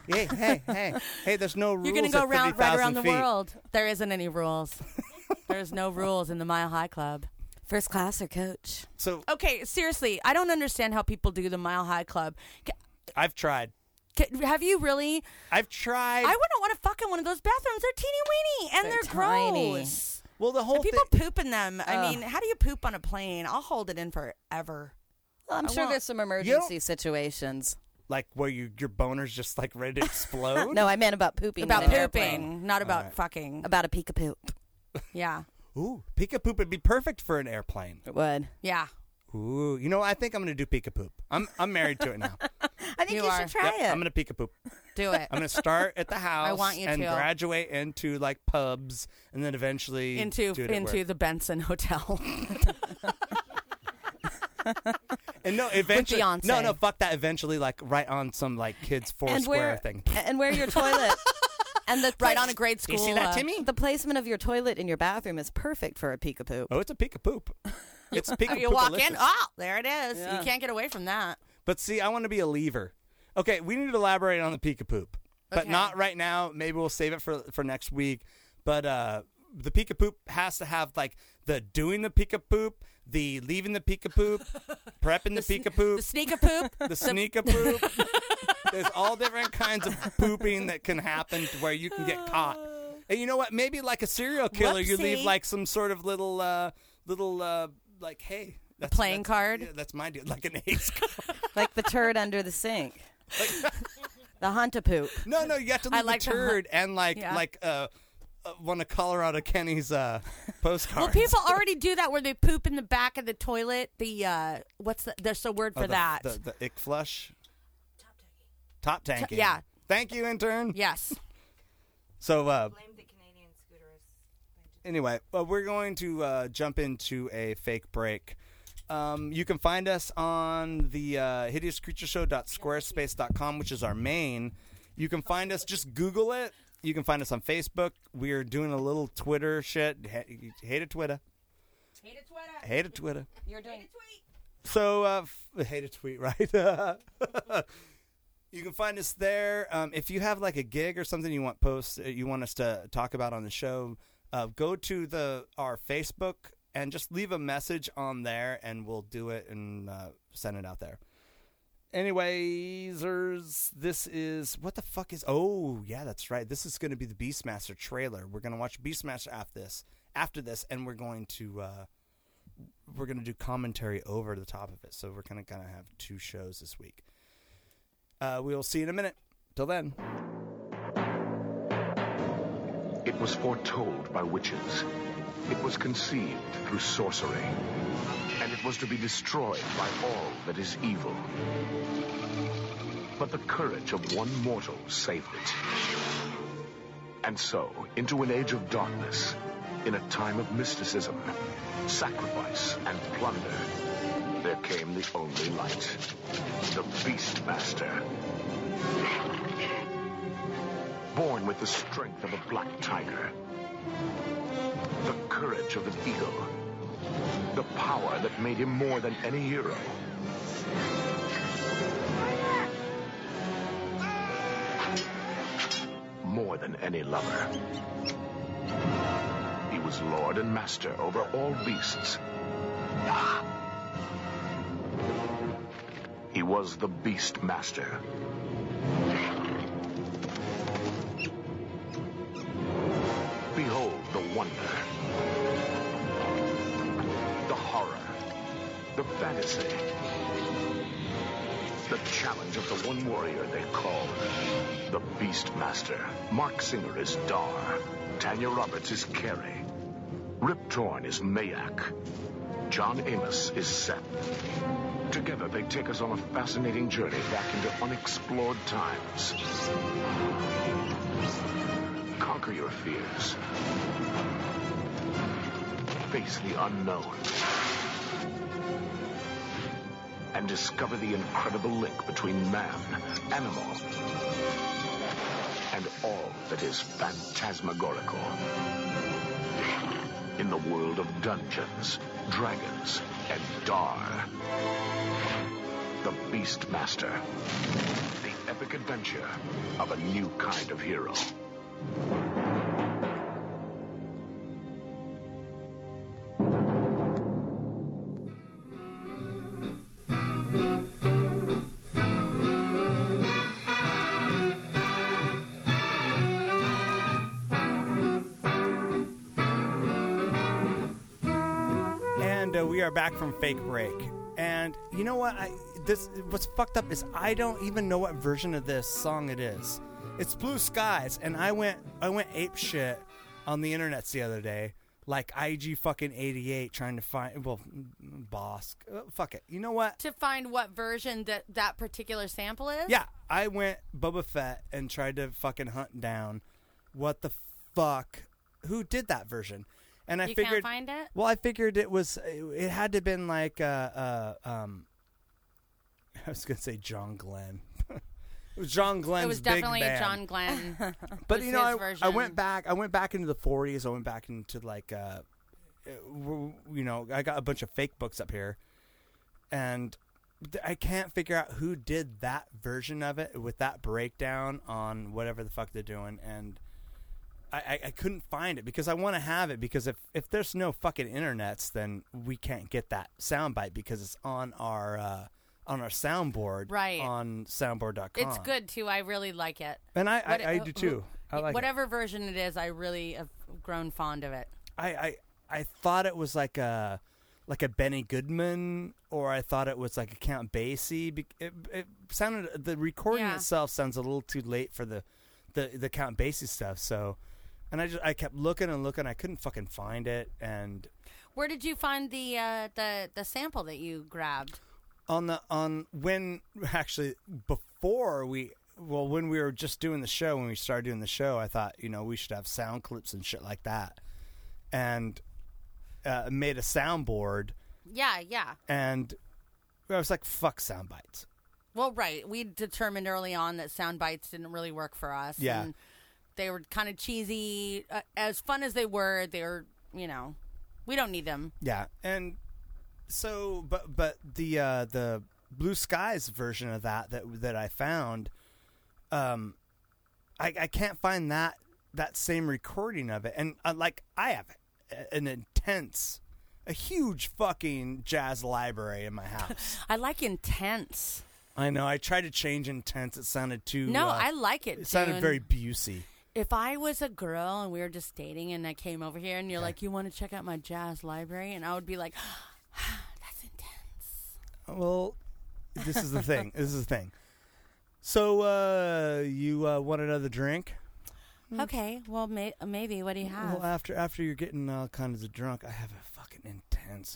Hey! There's no rules. You're gonna go right around the feet. world. There isn't any rules. There's no rules in the Mile High Club. First class or coach? So okay, seriously, I don't understand how people do the Mile High Club. I've tried. Have you really? I've tried. I wouldn't want to fuck in one of those bathrooms. They're teeny weeny and they're tiny. gross. Well, the whole and people thing. poop in them. I mean, how do you poop on a plane? I'll hold it in forever. Well, I'm sure there's some emergency situations. Like where your boner's just like ready to explode. No, I meant about pooping. About in an pooping, airplane. not about fucking. About a peek of poop. Yeah. Ooh, Pika Poop would be perfect for an airplane. It would. Yeah. Ooh, I think I'm gonna do Pika Poop. I'm married to it now. I think you should try it. I'm gonna Pika Poop. Do it. I'm gonna start at the house. I want you and to. graduate into like pubs, and then eventually into the Benson Hotel. And no, eventually, Beyonce. no, fuck that. Eventually, like right on some like kids Foursquare thing. And where your toilet. And the right on a grade school. You see that, Timmy? The placement of your toilet in your bathroom is perfect for a peek of poop. Oh, it's a Pika Poop. It's Pika You walk in, there it is. Yeah. You can't get away from that. But see, I want to be a lever. Okay, we need to elaborate on the Pika Poop, but not right now. Maybe we'll save it for next week. But the Pika Poop has to have like the doing the Pika Poop, the leaving the Pika Poop, prepping the Pika Poop, The sneaker poop. the sneaker poop. There's all different kinds of pooping that can happen to where you can get caught. And you know what? Maybe like a serial killer, you leave Whoopsie. like some sort of little like, hey, that's playing card? Yeah, that's my deal. Like an ace card. Like the turd under the sink. The hunta poop. No, you have to leave like a turd and like one of Colorado Kenny's postcards. Well, people already do that where they poop in the back of the toilet. The there's a word for that. The ick flush. Top tanking. Yeah. Thank you, intern. Yes. Blame So the Canadian scooters. anyway, we're going to jump into a fake break. You can find us on the hideouscreatureshow.squarespace.com, which is our main. You can find us, just Google it. You can find us on Facebook. We are doing a little Twitter shit. Hate a Twitter. Hate a Twitter. You're doing So, hate a tweet, right? You can find us there. If you have like a gig or something you want us to talk about on the show, go to our Facebook and just leave a message on there, and we'll do it and send it out there. Anyways, this is what the fuck is? Oh yeah, that's right. This is going to be the Beastmaster trailer. We're going to watch Beastmaster after this, and we're going to do commentary over the top of it. So we're going to kind of have 2 shows this week. We'll see you in a minute. Till then. It was foretold by witches. It was conceived through sorcery. And it was to be destroyed by all that is evil. But the courage of one mortal saved it. And so, into an age of darkness, in a time of mysticism, sacrifice, and plunder, there came the only light, the Beastmaster. Born with the strength of a black tiger, the courage of an eagle, the power that made him more than any hero. More than any lover. He was lord and master over all beasts. He was the Beastmaster. Behold the wonder, the horror, the fantasy, the challenge of the one warrior they call the Beastmaster. Mark Singer is Dar, Tanya Roberts is Carrie, Rip Torn is Mayak, John Amos is Seth. Together they take us on a fascinating journey back into unexplored times. Conquer your fears. Face the unknown. And discover the incredible link between man, animal, and all that is phantasmagorical. In the world of Dungeons, Dragons, and Dar. The Beastmaster. The epic adventure of a new kind of hero. We are back from fake break, and you know what? What's fucked up is I don't even know what version of this song it is. It's Blue Skies, and I went ape shit on the internet the other day, like IG fucking 88, trying to find Bosk. Fuck it. You know what? To find what version that particular sample is. Yeah, I went Boba Fett and tried to fucking hunt down what the fuck who did that version. And I figured, can't find it? Well, I figured it had to have been like I was gonna say John Glenn. It was John Glenn's. It was definitely big a band. John Glenn. But you know, I went back into the 40s. I went back into like I got a bunch of fake books up here, and I can't figure out who did that version of it with that breakdown on whatever the fuck they're doing, and I couldn't find it because I want to have it, because if there's no fucking internets, then we can't get that soundbite because it's on our soundboard, right, on soundboard.com. It's good too. I really like it, and I do too. I like whatever version it is. I really have grown fond of it. I thought it was like a Benny Goodman, or I thought it was like a Count Basie. It sounded, the recording itself sounds a little too late for the Count Basie stuff. So. And I kept looking and looking. I couldn't fucking find it. And where did you find the sample that you grabbed? When we were just doing the show, when we started doing the show, I thought, we should have sound clips and shit like that, and made a soundboard. Yeah. And I was like, fuck sound bites. Well, right. We determined early on that sound bites didn't really work for us. Yeah. And they were kind of cheesy. As fun as they were, we don't need them. Yeah, and so, but the Blue Skies version of that I found, I can't find that that same recording of it, and like I have a huge fucking jazz library in my house. I like intense. I know. I tried to change intense. It sounded too. No, I like it. It sounded June. very Busey. If I was a girl and we were just dating and I came over here and you're like, you want to check out my jazz library? And I would be like, that's intense. Well, this is the thing. So, you want another drink? Okay, well, maybe. What do you have? Well, after you're getting all kinds of drunk, I have a fucking intense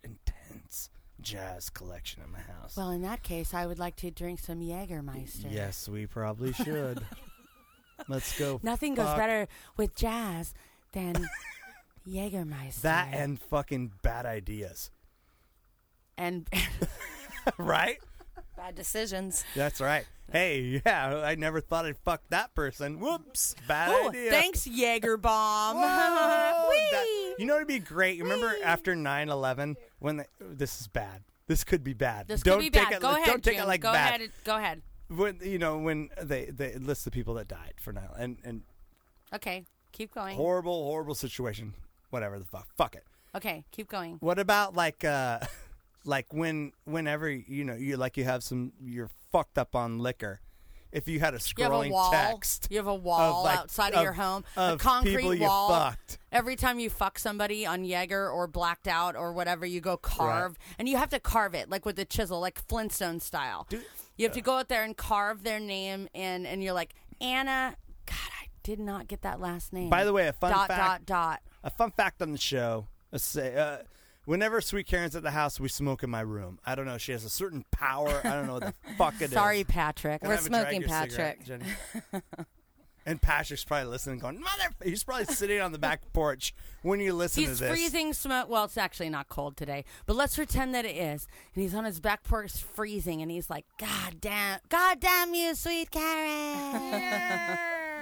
jazz collection in my house. Well, in that case, I would like to drink some Jägermeister. Yes, we probably should. Let's go. Nothing goes better with jazz than Jägermeister. That and fucking bad ideas. And right? Bad decisions. That's right. Hey, yeah, I never thought I'd fuck that person. Whoops, bad idea. Thanks, Jaeger bomb. You know, it'd be great. Remember after 9/11 when this is bad. This could be bad. Go ahead. Don't take June. it like Go bad. ahead. When they list the people that died for 9/11 and Okay, keep going. horrible situation. Whatever the fuck. Fuck it. Okay, keep going. What about like whenever you have you're fucked up on liquor. If you had a scrolling text, you have a wall outside of your home, a concrete people wall. You fucked. Every time you fuck somebody on Jaeger or blacked out or whatever, you go carve, and you have to carve it like with a chisel, like Flintstone style. You have to go out there and carve their name in, and you're like, Anna. God, I did not get that last name. By the way, a fun fact. Dot. A fun fact on the show. Let's say. Whenever Sweet Karen's at the house, we smoke in my room. I don't know. She has a certain power. I don't know what the fuck it is. Sorry, Patrick. We're smoking Patrick. Cigarette, and Patrick's probably listening going, he's probably sitting on the back porch when you listen to this. He's freezing smoke. Well, it's actually not cold today, but let's pretend that it is. And he's on his back porch freezing, and he's like, God damn you, Sweet Karen.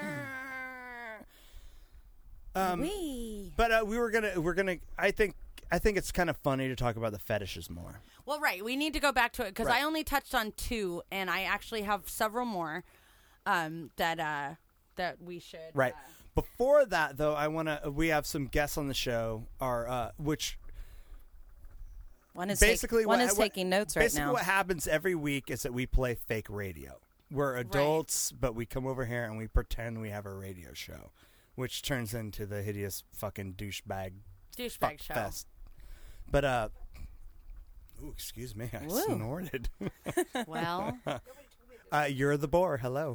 But we're gonna. I think it's kind of funny to talk about the fetishes more. Well, right. We need to go back to it because I only touched on 2, and I actually have several more that we should. Right. Before that, though, we have some guests on the show, which one is basically taking notes right now. Basically, what happens every week is that we play fake radio. We're adults, but we come over here and we pretend we have a radio show, which turns into the hideous fucking douchebag show. Fest. But excuse me, I snorted. Well, you're the bore. Hello.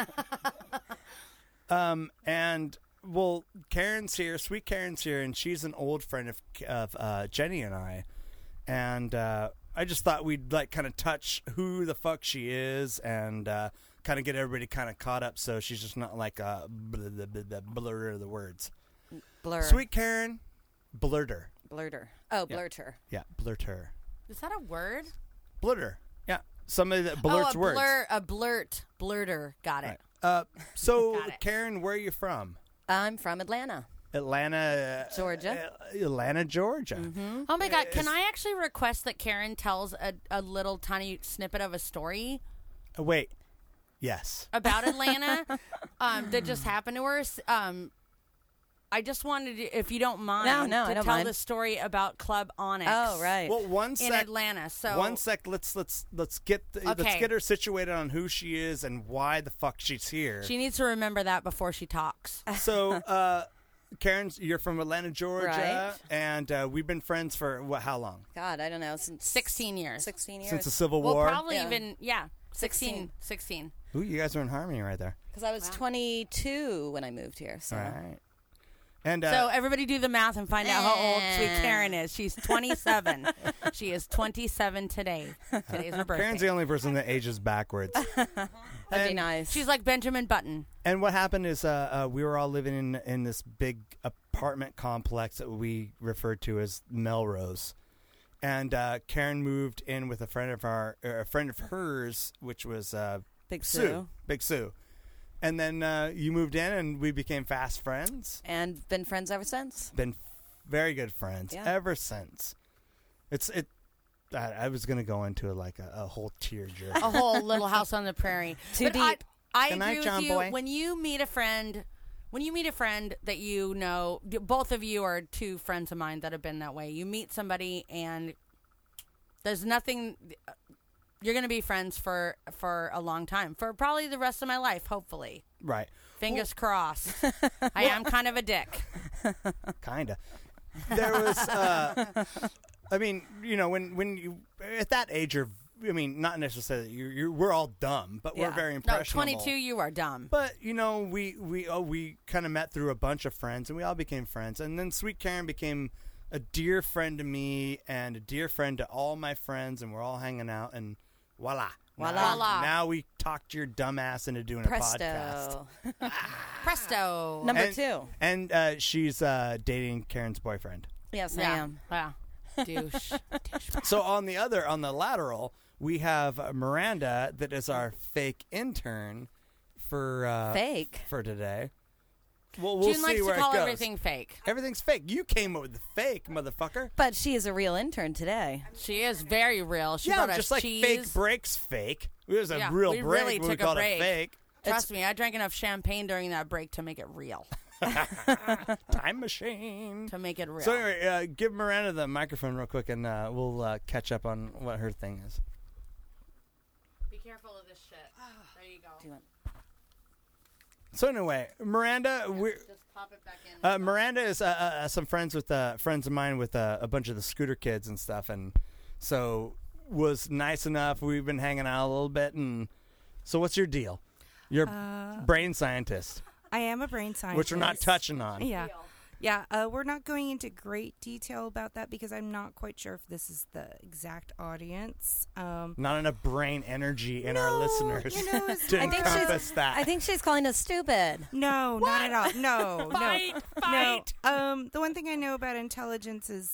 And well, Karen's here, Sweet Karen's here, and she's an old friend of Jenny and I, and I just thought we'd like kind of touch who the fuck she is and kind of get everybody kind of caught up, so she's just not like a blur of the words. Blur. Sweet Karen, blurter. Blurter. Oh, blurter. Yeah, blurter. is that a word? Blurter. Yeah, somebody that blurts words. Blurter. Got it. Right. So, Got it. Karen, where are you from? I'm from Atlanta. Georgia. Mm-hmm. Oh my God! Can I actually request that Karen tells a little tiny snippet of a story? Wait. Yes. About Atlanta that just happened to her. I just wanted to, if you don't mind, to tell mind. the story about Club Onyx. Oh, right. Well, in Atlanta. So one sec. Let's get her situated on who she is and why the fuck she's here. She needs to remember that before she talks. So, Karen, you're from Atlanta, Georgia, right. And we've been friends for how long? God, I don't know, since 16 years. 16 years. Since the Civil Well, War. probably Yeah. even 16. Ooh, you guys are in harmony right there. Because I was 22 when I moved here. So. All right. And So everybody do the math and find out how old Sweet Karen is. She's 27. She is 27 today. Today's her birthday. Karen's the only person that ages backwards. That'd be nice. She's like Benjamin Button. And what happened is we were all living in this big apartment complex that we referred to as Melrose. And Karen moved in with a friend of hers, which was Big Sue. Big Sue. And then you moved in, and we became fast friends. And been friends ever since. Been very good friends ever since. I was going to go into a whole tearjerker. A whole Little House on the Prairie. Too But deep. I Good night, agree John with you. boy. When you meet a friend when you meet a friend that you know, both of you are two friends of mine that have been that way. You meet somebody and there's nothing. You're going to be friends for a long time, for probably the rest of my life, hopefully. Right. Fingers crossed. I am kind of a dick. Kinda. There was, I mean, you know, when you at that age, not necessarily we're all dumb, but we're very impressionable. No, 22, you are dumb. But you know, we kind of met through a bunch of friends, and we all became friends. And then Sweet Karen became a dear friend to me and a dear friend to all my friends, and we're all hanging out, and voila. Now we talked your dumb ass into doing a podcast. Presto. Number 2. And she's dating Karen's boyfriend. Yes, I am. Yeah. Douche. So on the lateral, we have Miranda, that is our fake intern for today. We'll June see likes where to call it goes. everything fake. Everything's fake. You came up with the fake, motherfucker. But she is a real intern today. She is very real. She Yeah, brought us just like cheese. fake breaks fake. It was a real we break. really We took a called break. it fake. Trust me, I drank enough champagne during that break to make it real. Time machine. To make it real. So anyway, give Miranda the microphone real quick, and we'll catch up on what her thing is. Be careful of this shit. There you go. So anyway, Miranda, Just pop it back in. Miranda is some friends with friends of mine with a bunch of the scooter kids and stuff, and so was nice enough. We've been hanging out a little bit, and so what's your deal? You're a brain scientist. I am a brain scientist. Which we're not touching on. Yeah. Yeah, we're not going into great detail about that because I'm not quite sure if this is the exact audience. Not enough brain energy in our listeners to encompass that. I think she's calling us stupid. No, not at all. No, Fight. no. The one thing I know about intelligence is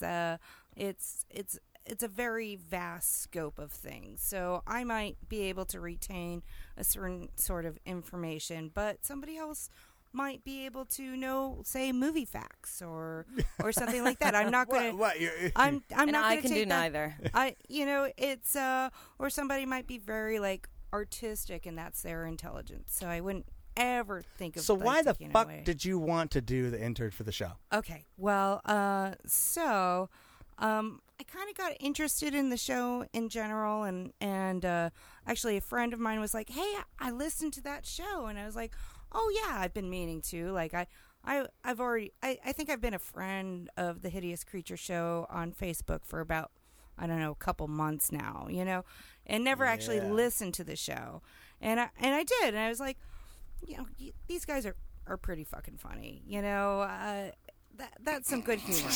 it's a very vast scope of things. So I might be able to retain a certain sort of information, but somebody else might be able to know, say, movie facts or something like that. I'm not going to. I'm And not I going to can take do that. neither. It's or somebody might be very like artistic, and that's their intelligence. So I wouldn't ever think of. So like, why the taking it fuck away. did you want to do the intern for the show? Okay, well, I kind of got interested in the show in general, and actually a friend of mine was like, "Hey, I listened to that show," and I was like, "Oh yeah, I've been meaning to." Like I've already, I think I've been a friend of the Hideous Creature Show on Facebook for about, I don't know, a couple months now, and never actually listened to the show, and I did, and I was like, these guys are pretty fucking funny, That's some good humor.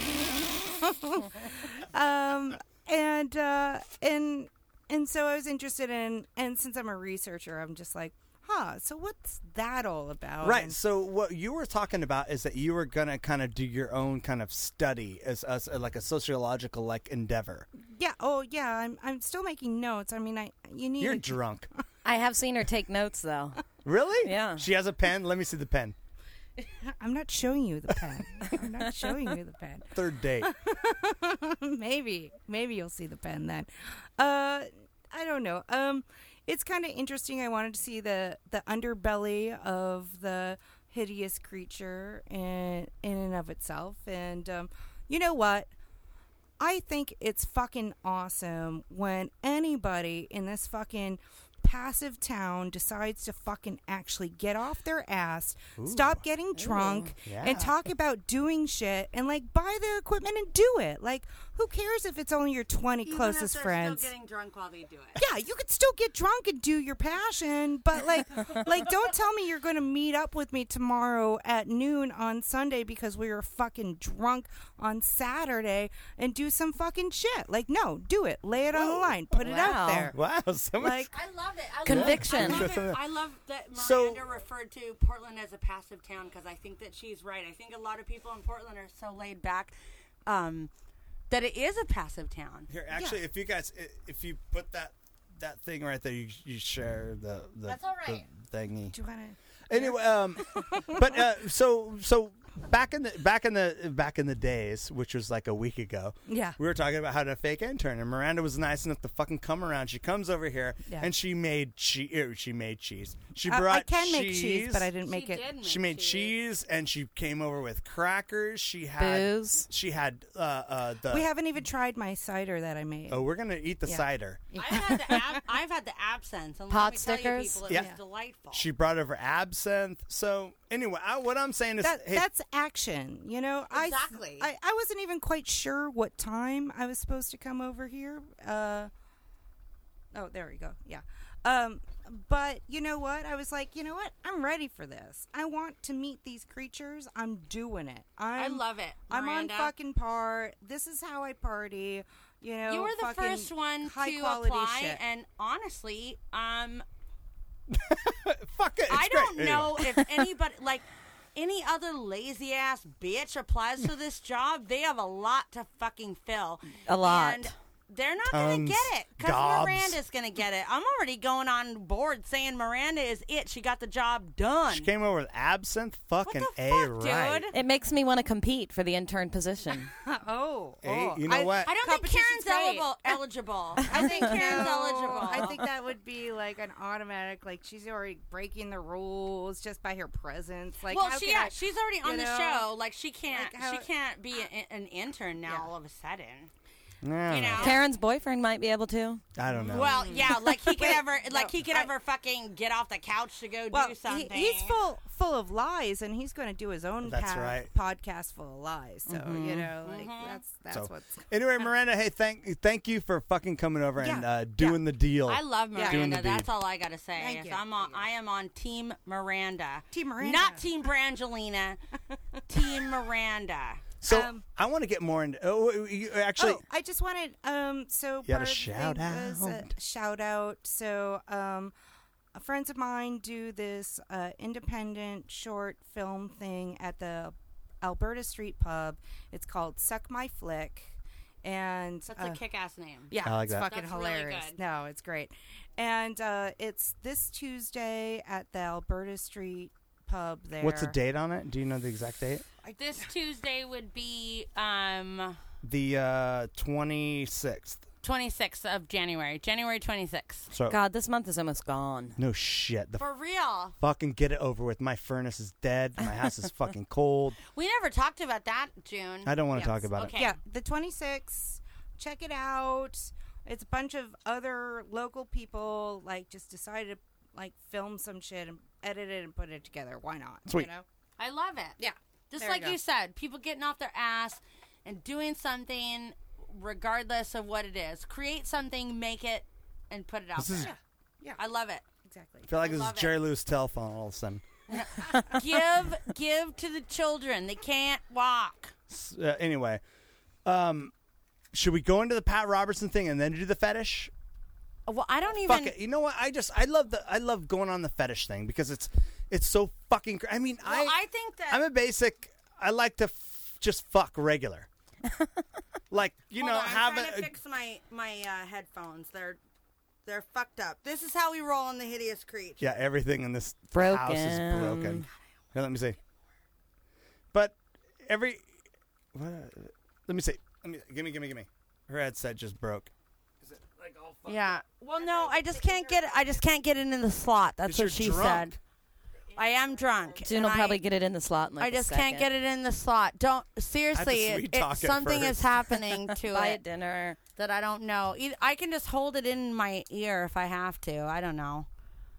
And so I was interested in, and since I'm a researcher, I'm just like, so what's that all about? Right. And So what you were talking about is that you were going to kind of do your own kind of study as like a sociological like endeavor. yeah. Oh yeah. I'm still making notes. I mean, you need. You're drunk. I have seen her take notes, though. Really? Yeah. She has a pen. Let me see the pen. I'm not showing you the pen. I'm not showing you the pen. Third date. Maybe you'll see the pen then. I don't know. It's kind of interesting. I wanted to see the underbelly of the hideous creature in and of itself. And you know what? I think it's fucking awesome when anybody in this fucking passive town decides to fucking actually get off their ass, stop getting drunk, and talk about doing shit and like buy the equipment and do it. Like, who cares if it's only your 20 closest friends? Still getting drunk while they do it. Yeah, you could still get drunk and do your passion, but like don't tell me you're going to meet up with me tomorrow at noon on Sunday because we were fucking drunk on Saturday and do some fucking shit. Like, no, do it. Lay it on the line. Put it out there. Wow. Someone. Like, I love it. Conviction. I love that Miranda So- referred to Portland as a passive town because I think that she's right. I think a lot of people in Portland are so laid back that it is a passive town. Here, actually, if you put that thing right there, you share the That's all right. the thingy. do you want to? Anyway, but so back in the days, which was like a week ago. Yeah. We were talking about how to fake intern, and Miranda was nice enough to fucking come around. She comes over here and she made cheese. She brought I can cheese. make cheese, but I didn't make it. She made cheese, and she came over with crackers. She had booze. She had the. We haven't even tried my cider that I made. Oh, we're gonna eat the cider. I've had the absinthe. And Pot let me tell you stickers? people, it was delightful. She brought over absinthe. So anyway, what I'm saying is, that's action. You know, Exactly. I wasn't even quite sure what time I was supposed to come over here. Oh, there we go. Yeah. But you know what? I was like, you know what? I'm ready for this. I want to meet these creatures. I'm doing it. I love it, I'm on Miranda. fucking par. This is how I party. You know, You were the fucking first one high to quality apply, shit. and honestly, fuck it. I don't great. know if anybody like any other lazy ass bitch applies for this job. They have a lot to fucking fill. A lot. And they're not going to get it because Gobs. Miranda's going to get it. I'm already going on board saying Miranda is it. She got the job done. She came over with absinthe. Fucking What the A fuck, right. dude? It makes me want to compete for the intern position. Hey, you know what? I don't think Competition's Karen's great. eligible. I think Karen's No, eligible. I think that would be like an automatic. Like she's already breaking the rules just by her presence. Like, well, how she's can already on you the know, show. Like she can't. like how- she can't be an intern now. All of a sudden. Yeah. You know. Karen's boyfriend might be able to. I don't know. Well, yeah, like he could ever, no, ever fucking get off the couch to go Well, do something. he's full of lies, and he's going to do his own That's right. podcast full of lies. So you know, like that's So, what's. anyway, Miranda, hey, thank you for fucking coming over and doing the deal. I love Doing Miranda. the That's deed. all I gotta say. Thank is you. I am on Team Miranda. Team Miranda. Not Team Brangelina. Team Miranda. So I want to get more into. Actually, I just wanted so You had a part of the shout thing was a out. shout out. So friends of mine do this independent short film thing at the Alberta Street Pub. It's called Suck My Flick, and That's a kick-ass name. yeah, I like it's that. fucking That's really hilarious. good. No, it's great, and it's this Tuesday at the Alberta Street Pub. There. what's the date on it? Do you know the exact date? This Tuesday would be The 26th. 26th of January. January 26th. So God, this month is almost gone. no shit. The For real. fucking get it over with. My furnace is dead. My house is fucking cold. We never talked about that, June. I don't want to Yes. talk about Okay. it. Yeah, the 26th. Check it out. It's a bunch of other local people like just decided to like film some shit and edit it and put it together. Why not? Sweet. You know? I love it. Yeah. Just There like you go. you said, people getting off their ass and doing something regardless of what it is. Create something, make it, and put it out This is- there. Yeah. I love it. Exactly. I feel like this is love it. Jerry Lewis telephone all of a sudden. give to the children. They can't walk. Anyway, should we go into the Pat Robertson thing and then do the fetish? Well, I don't Fuck even. it. You know what? I love going on the fetish thing because it's so fucking. I mean, Well, I think that. I'm a basic. I like to just fuck regular. Like you Hold know, on, I'm have trying to fix my headphones. They're fucked up. This is how we roll in the Hideous Creature. yeah, everything in this Broken. house is broken. Here, let me see. But every. Let me see. Give me. Her headset just broke. Is it like all fucked? Yeah. Well, no, I just can't get it. I just can't get it in the slot. That's 'Cause what you're she drunk. said. I am drunk. June and will probably get it in the slot in like I a just second. can't get it in the slot. Don't seriously. sweet talk it Something is first. happening to Buy it at dinner. that I don't know. I can just hold it in my ear if I have to. I don't know.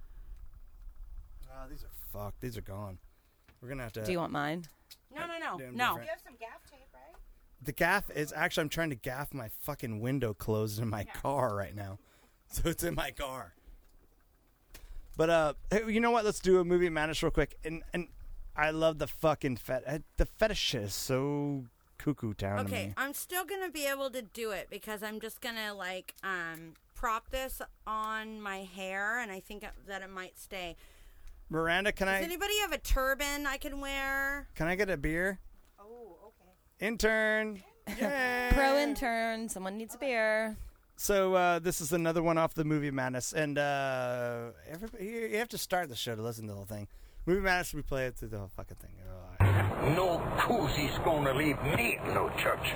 Oh, these are fucked. These are gone. We're gonna have to. Do you want mine? No. Damn No. different. have some gaff tape, right? The gaff is actually. I'm trying to gaff my fucking window closed in my car right now, so it's in my car. But hey, you know what? Let's do a movie madness real quick. And I love the fucking the fetish shit is so cuckoo town to Okay, me. I'm still gonna be able to do it because I'm just gonna like prop this on my hair, and I think that it might stay. Miranda, can Does I anybody have a turban I can wear? get a beer? Oh, okay. Intern. Yay! Pro intern. Someone needs a beer. So this is another one off the Movie Madness, and everybody, you have to start the show to listen to the whole thing. Movie Madness, we play it through the whole fucking thing. No coosie's gonna leave me no church.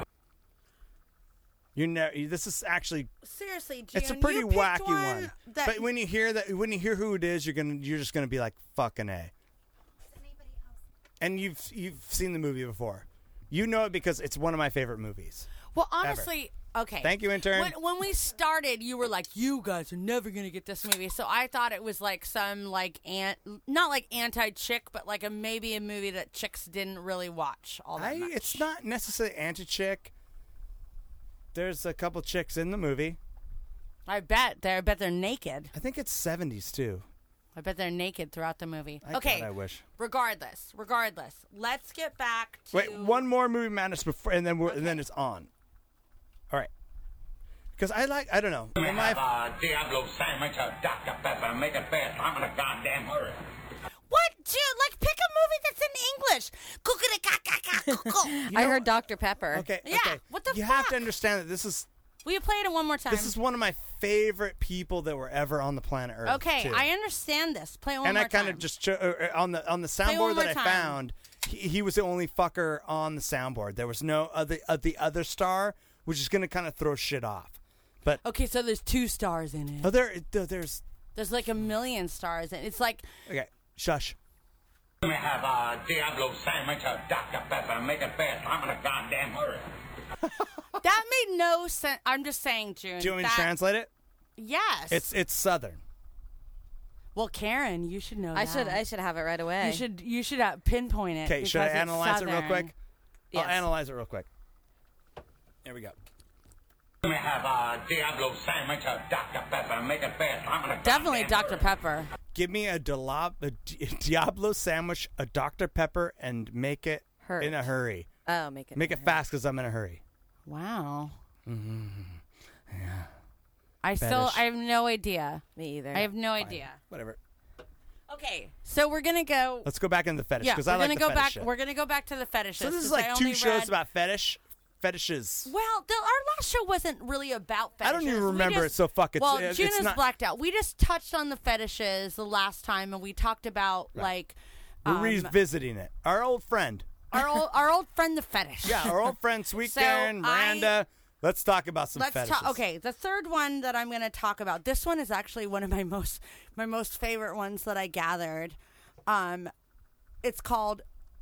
This is actually seriously, June, it's a pretty you picked wacky one. that- But when you hear who it is, you're just gonna be like fucking A. And you've seen the movie before. You know it because it's one of my favorite movies. Well, honestly, okay. Thank you, intern. When we started, you were like, "You guys are never gonna get this movie." So I thought it was like some like not like anti-chick, but like maybe a movie that chicks didn't really watch all that much. It's not necessarily anti-chick. There's a couple chicks in the movie. I bet they're naked. I think it's 70s too. I bet they're naked throughout the movie. God, I wish. Regardless, let's get back to. Wait, one more movie madness before, and then it's on. All right. Because I don't know. Let me have a Diablo sandwich, a Dr. Pepper, make it fast. I'm in a goddamn hurry. What, dude? Like, pick a movie that's in English. I heard Dr. Pepper. Okay. Yeah, Okay. what the You fuck? have to understand that this is Will you play it one more time? this is one of my favorite people that were ever on the planet Earth. Okay, too. I understand this. Play it one And more I kind time. of just on the one soundboard more that I time. found, he was the only fucker on the soundboard. There was no the other star, which is going to kind of throw shit off. But Okay, so there's 2 stars in it. there's There's like 1,000,000 stars in it. It's like, okay, shush. Let me have a Diablo sandwich, a Dr. Pepper, make it fast. I'm in a goddamn hurry. that made no sense. I'm just saying, June. Do you want me to translate it? Yes. It's Southern. Well, Karen, you should know I that. should have it right away. You should pinpoint it. Okay, should I because it's analyze it real Southern. quick? Yes. I'll analyze it real quick. There we go. Let me have a Diablo sandwich, a Dr. Pepper, make it fast. I'm in a Definitely goddamn Dr. hurry. Pepper. Give me a Diablo sandwich, a Dr. Pepper, and make it Hurt. in a hurry. Oh, make it. Make it fast because I'm in a hurry. Wow. Mm-hmm. Yeah. I have no idea. Me either. I have no idea. Whatever. Okay, so we're gonna go. Let's go back into the fetish Yeah, because we're I like gonna the go fetish back. shit. We're gonna go back to the fetishes. So this is 'cause like I 2 only shows read- about fetishes. Well, our last show wasn't really about I fetishes. don't even We remember just- it, so fuck it. Well, It's June is not. blacked out. We just touched on the fetishes the last time, and we talked about like We're revisiting it. Our old friend. our old friend, the fetish. Yeah, our old friend, Sweet So Karen, Miranda. Let's talk about some Let's fetishes. talk. Okay, the third one that I'm going to talk about. This one is actually one of my most favorite ones that I gathered. It's called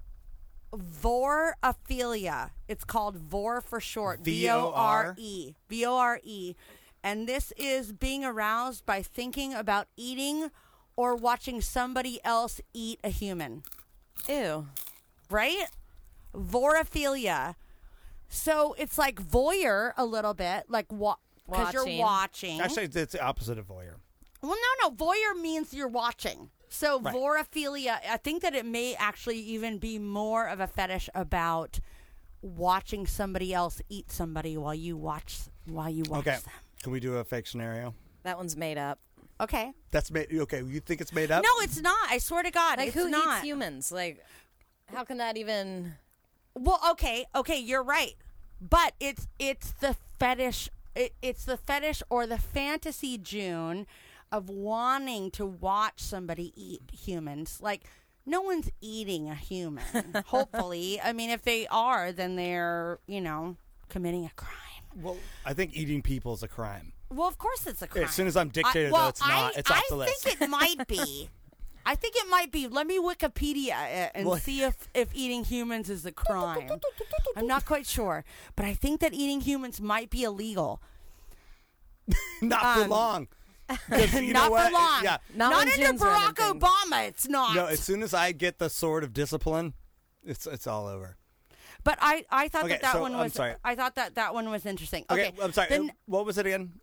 vorophilia. It's called vor for short. V-O-R? VORE. VORE. And this is being aroused by thinking about eating or watching somebody else eat a human. Ew. Right? Vorophilia. So it's like voyeur a little bit, like because you're watching. Actually, it's the opposite of voyeur. Well, no. Voyeur means you're watching. So Right. vorophilia, I think that it may actually even be more of a fetish about watching somebody else eat somebody while you watch Okay. them. Can we do a fake scenario? That one's made up. Okay. That's made. Okay, you think it's made up? No, it's not. I swear to God, Like, it's who not. eats humans? Like, how can that even... Well, okay, you're right, but it's the fetish. It's the fetish or the fantasy, June, of wanting to watch somebody eat humans. Like, no one's eating a human. Hopefully, I mean, if they are, then they're committing a crime. Well, I think eating people is a crime. Well, of course it's a crime. As soon as I'm dictator, though, it's not. It's off the list. I think it might be. I think it might be. Let me Wikipedia it and see if eating humans is a crime. I'm not quite sure, but I think that eating humans might be illegal. Not for long. 'Cause you know Not what? for long. Yeah. Not Not when under June's running Barack things. Obama. It's not. No, as soon as I get the sword of discipline, it's all over. But I thought Okay, that so, one I'm was. sorry. I thought that one was interesting. Okay, I'm sorry. Then, What was it again?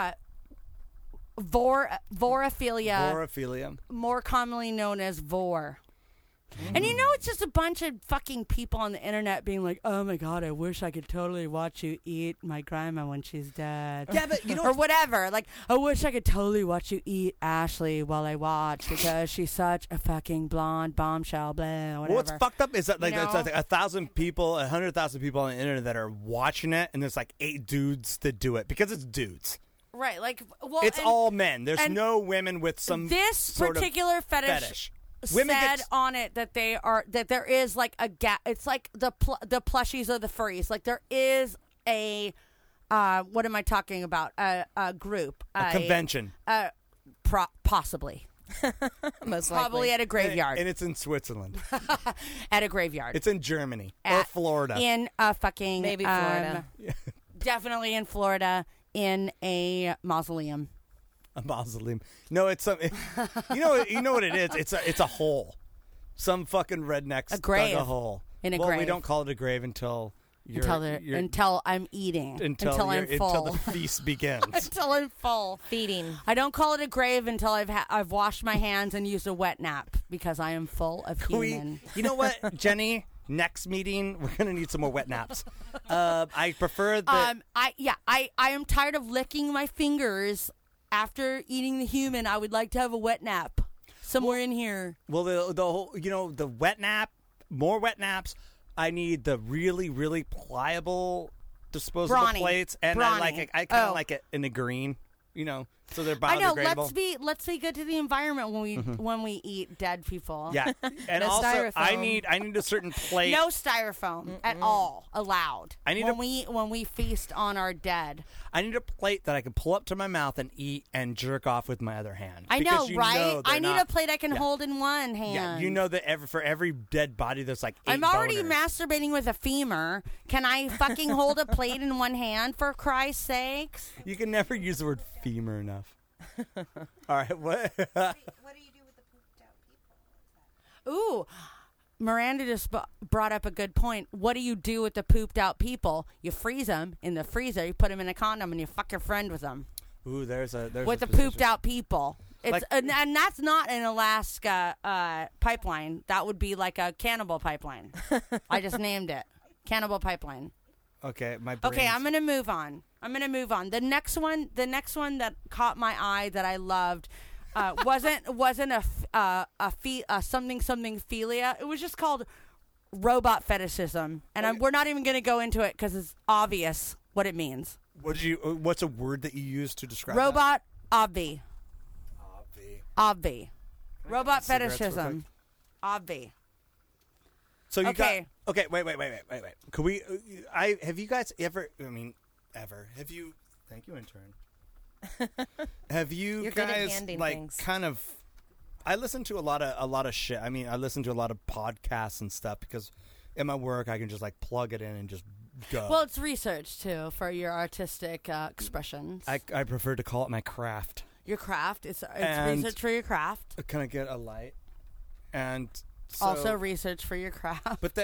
vorophilia, Vorophilia. more commonly known as vor. And it's just a bunch of fucking people on the internet being like, "Oh my God, I wish I could totally watch you eat my grandma when she's dead." Yeah, but or whatever. Like, I wish I could totally watch you eat Ashley while I watch because she's such a fucking blonde bombshell. Blah, whatever. What's fucked up is that You it's know? like 1,000 people, 100,000 people on the internet that are watching it, and there's like 8 dudes that do it because it's dudes. Right? Like, well, It's and all men. There's and no women with some this sort of particular fetish. fetish. Women said get- on it that there is like a gap. It's like the plushies of the furries. Like there is a what am I talking about? A group, A convention. Possibly. Most Probably likely. at a graveyard. And it's in Switzerland. At a graveyard. It's in Germany or Florida. In a fucking Maybe Florida. Definitely in Florida in a mausoleum. A mausoleum. No, it's some. You know what it is. It's a hole. Some fucking rednecks A grave. dug a hole. In a well, we grave. don't call it a grave until Until I'm eating. Until I'm full. Until the feast begins. Until I'm full. Feeding. I don't call it a grave until I've washed my hands and used a wet nap because I am full of human. You know what, Jenny? Next meeting, we're gonna need some more wet naps. I prefer the. I am tired of licking my fingers after eating the human. I would like to have a wet nap somewhere in here. Well, the whole, the wet nap, more wet naps. I need the really, really pliable disposable Brawny. plates, and Brawny. I kind of like it in the green, so they're biodegradable. I know. Let's be good to the environment when we eat dead people. Yeah, and No also styrofoam. I need a certain plate. No styrofoam at all allowed. I need when we feast on our dead. I need a plate that I can pull up to my mouth and eat and jerk off with my other hand. I Because know, right? I need not- a plate I can hold in one hand. Yeah, you know that for every dead body, there's like 8 I'm already boners. masturbating with a femur. Can I fucking hold a plate in one hand for Christ's sakes? You can never use the word femur enough. All right, what? What do you do with the pooped out people? Ooh, Miranda just brought up a good point. What do you do with the pooped out people? You freeze them in the freezer. You put them in a condom and you fuck your friend with them. Ooh, there's With a the position. pooped out people. It's Like- and that's not an Alaska pipeline. That would be like a cannibal pipeline. I just named it cannibal pipeline. Okay, my Okay, brain's- I'm gonna move on. The next one that caught my eye that I loved wasn't something philia. It was just called robot fetishism, and we're not even gonna go into it because it's obvious what it means. What's a word that you use to describe Robot obvi. that? Obvi. Robot Cigarettes real fetishism. Obvi. So you Okay. got okay. Wait. Could we? Have you guys ever? Ever? Have you? Thank you, intern. Have you You're good at guys handing like things. kind of? I listen to a lot of shit. I mean, I listen to a lot of podcasts and stuff because in my work I can just like plug it in and just go. Well, it's research too for your artistic expressions. I prefer to call it my craft. Your craft. It's And- research for your craft. Can I get a light? And so, Also research for your craft. but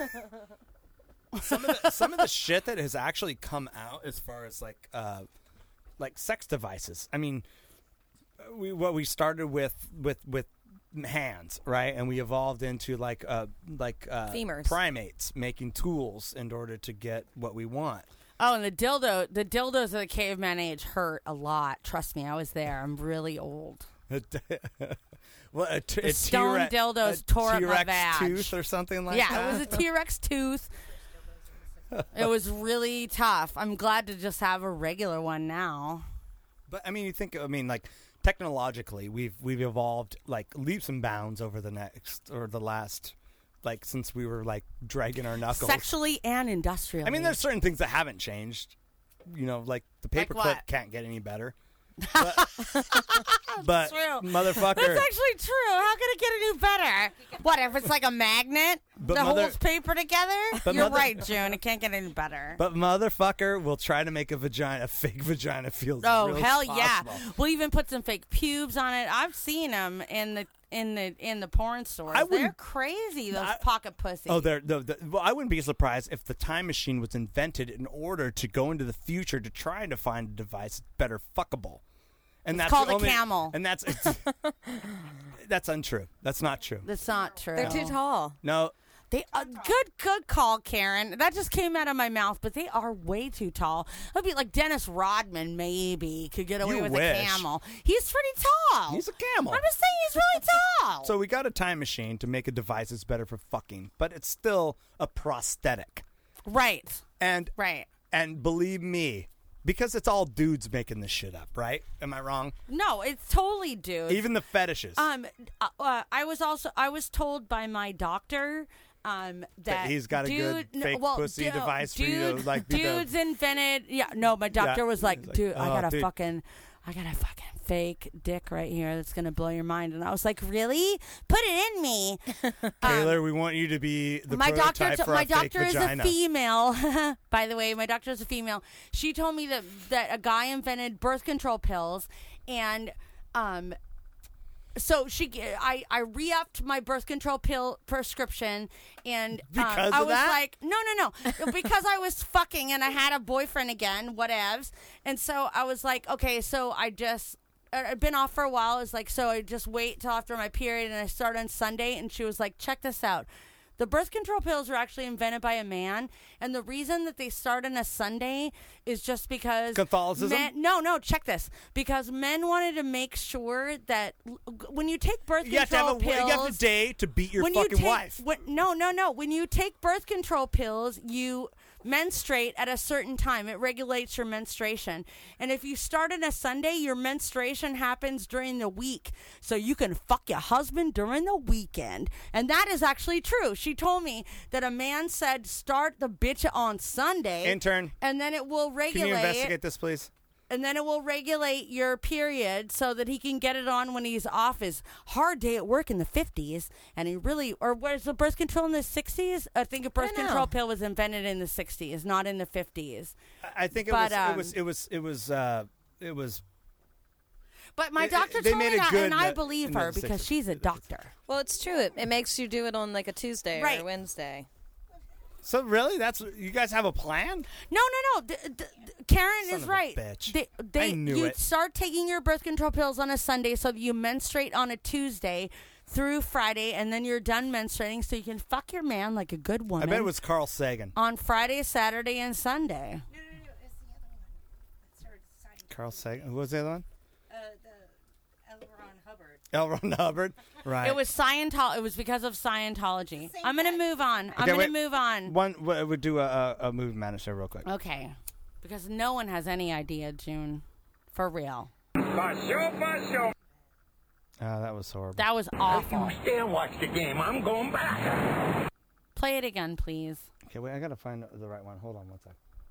some of the shit that has actually come out as far as like sex devices. I mean, we started with hands, right, and we evolved into like Femurs. primates making tools in order to get what we want. Oh, and the dildos of the caveman age hurt a lot. Trust me, I was there. I'm really old. Well, The stone dildos tore up my T-Rex vag. tooth or something like Yeah, that. it was a T-Rex tooth. It was really tough. I'm glad to just have a regular one now. But I mean, like technologically, we've evolved like leaps and bounds over the last, like since we were like dragging our knuckles. Sexually and industrially. I mean, there's certain things that haven't changed. Like the Like paperclip what? can't get any better. But true. motherfucker, That's actually true. How can it get any better? What if it's like a magnet But that mother- holds paper together? But You're mother- right, June. It can't get any better. but motherfucker will try to make a fake vagina feel. Oh real as hell yeah! possible. We'll even put some fake pubes on it. I've seen them in the porn stores. I They're wouldn't- crazy. Those pocket pussies. Oh, well, I wouldn't be surprised if the time machine was invented in order to go into the future to try to find a device better fuckable. And It's that's called the a only- camel. And that's untrue. That's not true. That's not true. They're too tall. No, They good call, Karen. That just came out of my mouth, but they are way too tall. It'd be like Dennis Rodman maybe could get away You with wish. a camel. He's pretty tall. he's a camel. I'm just saying he's really tall. So we got a time machine to make a device that's better for fucking, but it's still a prosthetic. right. And Right. and believe me, Because it's all dudes making this shit up, right? Am I wrong? No, it's totally dudes. Even the fetishes. I was told by my doctor that he's got a good fake pussy device for you to like. Dudes invented. Yeah, no, my doctor was like, dude, I got a fucking fake dick right here that's gonna blow your mind. And I was like, really? Put it in me. Taylor, we want you to be the prototype for a fake vagina. My doctor is a female. By the way, my doctor is a female. She told me that a guy invented birth control pills, and so I re-upped my birth control pill prescription, and I was like, no, because I was fucking and I had a boyfriend again, whatevs, and so I was like, okay, so I'd been off for a while. It's like, so I just wait till after my period, and I start on Sunday, and she was like, check this out. The birth control pills were actually invented by a man, and the reason that they start on a Sunday is just because Catholicism. No, check this. Because men wanted to make sure that when you take birth control pills, you have a day to beat your fucking wife. No. When you take birth control pills, you menstruate at a certain time. It regulates your menstruation. And if you start on a Sunday, your menstruation happens during the week. So you can fuck your husband during the weekend. And that is actually true. She told me that a man said, start the bitch on Sunday. Intern. And then it will regulate. Can you investigate this, please? And then it will regulate your period so that he can get it on when he's off his hard day at work in the 50s. And he really, or was the birth control in the 60s? I think a birth control pill was invented in the 60s, not in the 50s. I think it was. But my doctor told me that, and I believe her because she's a doctor. Well, it's true. It makes you do it on like a Tuesday or a Wednesday. So really, you guys have a plan? No. Karen is right. Bitch. I knew it. Start taking your birth control pills on a Sunday so that you menstruate on a Tuesday through Friday, and then you're done menstruating so you can fuck your man like a good woman. I bet it was Carl Sagan. On Friday, Saturday, and Sunday. No, it's the other one. That started Scientology. Carl Sagan. Who was the other one? L. Ron Hubbard. Right. It was Scientology. It was because of Scientology. I'm going to move on. I'm going to move on. We'll do a movie manager real quick. Okay. Because no one has any idea, June. For real. For sure. That was horrible. That was awful. You stay and watch the game. I'm going back. Play it again, please. Okay, wait. I got to find the right one. Hold on one sec.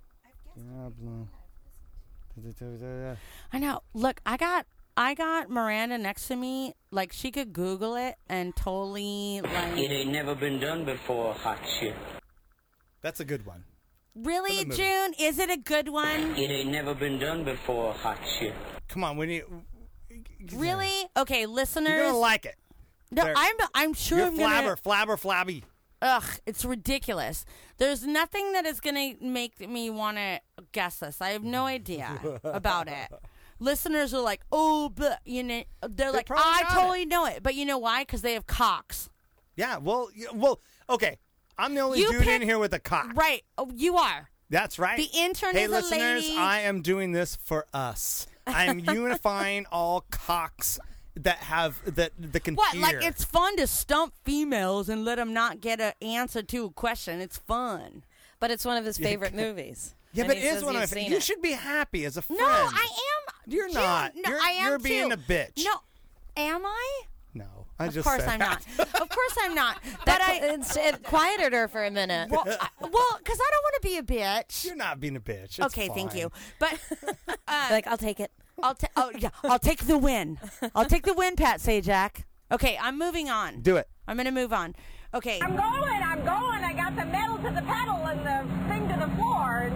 I know. Look, I got Miranda next to me. Like, she could Google it and totally, like... It ain't never been done before, hot shit. That's a good one. Really, June? Is it a good one? It ain't never been done before, hot shit. Come on, when you... Really? Okay, listeners... You're gonna like it. No, I'm sure you're I'm gonna... flabby. Ugh, it's ridiculous. There's nothing that is gonna make me want to guess this. I have no idea about it. Listeners are like, oh, but they're like, I totally know it. But you know why? Because they have cocks. Yeah, well, okay. I'm the only dude in here with a cock. Right. Oh, you are. That's right. The intern is a lady. Hey, listeners, I am doing this for us. I am unifying all cocks that can what? hear. Like, it's fun to stump females and let them not get an answer to a question. It's fun. But it's one of his favorite movies. Yeah, but it is one of my favorites. You should be happy as a friend. No, I am. You're not. No, I am You're being a bitch. No. Am I? No. Of course I'm not. Of course I'm not. But it quieted her for a minute. Well, because I don't want to be a bitch. You're not being a bitch. It's okay, fine. thank you. But like, I'll take it. I'll take the win. I'll take the win, Pat Sajak. Okay, I'm moving on. Do it. I'm going to move on. Okay. I'm going. I got the metal to the pedal and the thing to the floor.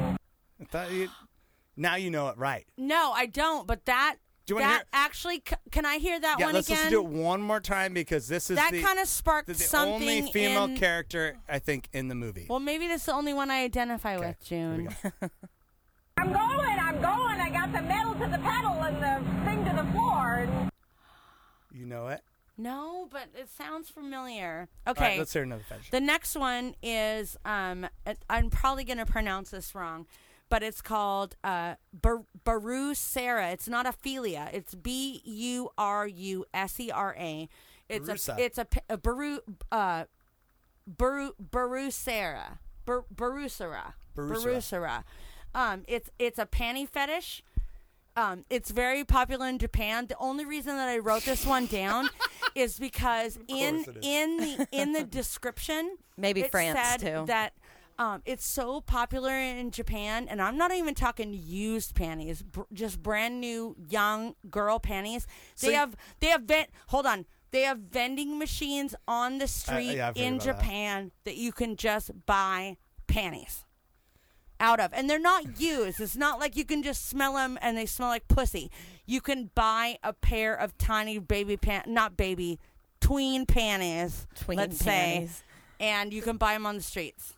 Now you know it right. No, I don't. But that actually, can I hear that one again? Yeah, let's just do it one more time because this is that kind of sparked something. The only female character I think in the movie. Well, maybe that's the only one I identify with, June. I'm going. I got the metal to the pedal and the thing to the floor. You know it? No, but it sounds familiar. Okay. All right, let's hear another fetish. The next one is, I'm probably going to pronounce this wrong, but it's called Barusera. It's not Ophelia. It's Burusera. It's a Barusera. It's a panty fetish. It's very popular in Japan. The only reason that I wrote this one down is because in the description, maybe it France said too. That it's so popular in Japan, and I'm not even talking used panties, just brand new young girl panties. They have They have vending machines on the street in Japan that you can just buy panties out of. And they're not used. It's not like you can just smell them and they smell like pussy. You can buy a pair of tiny baby tween panties, say, and you can buy them on the streets.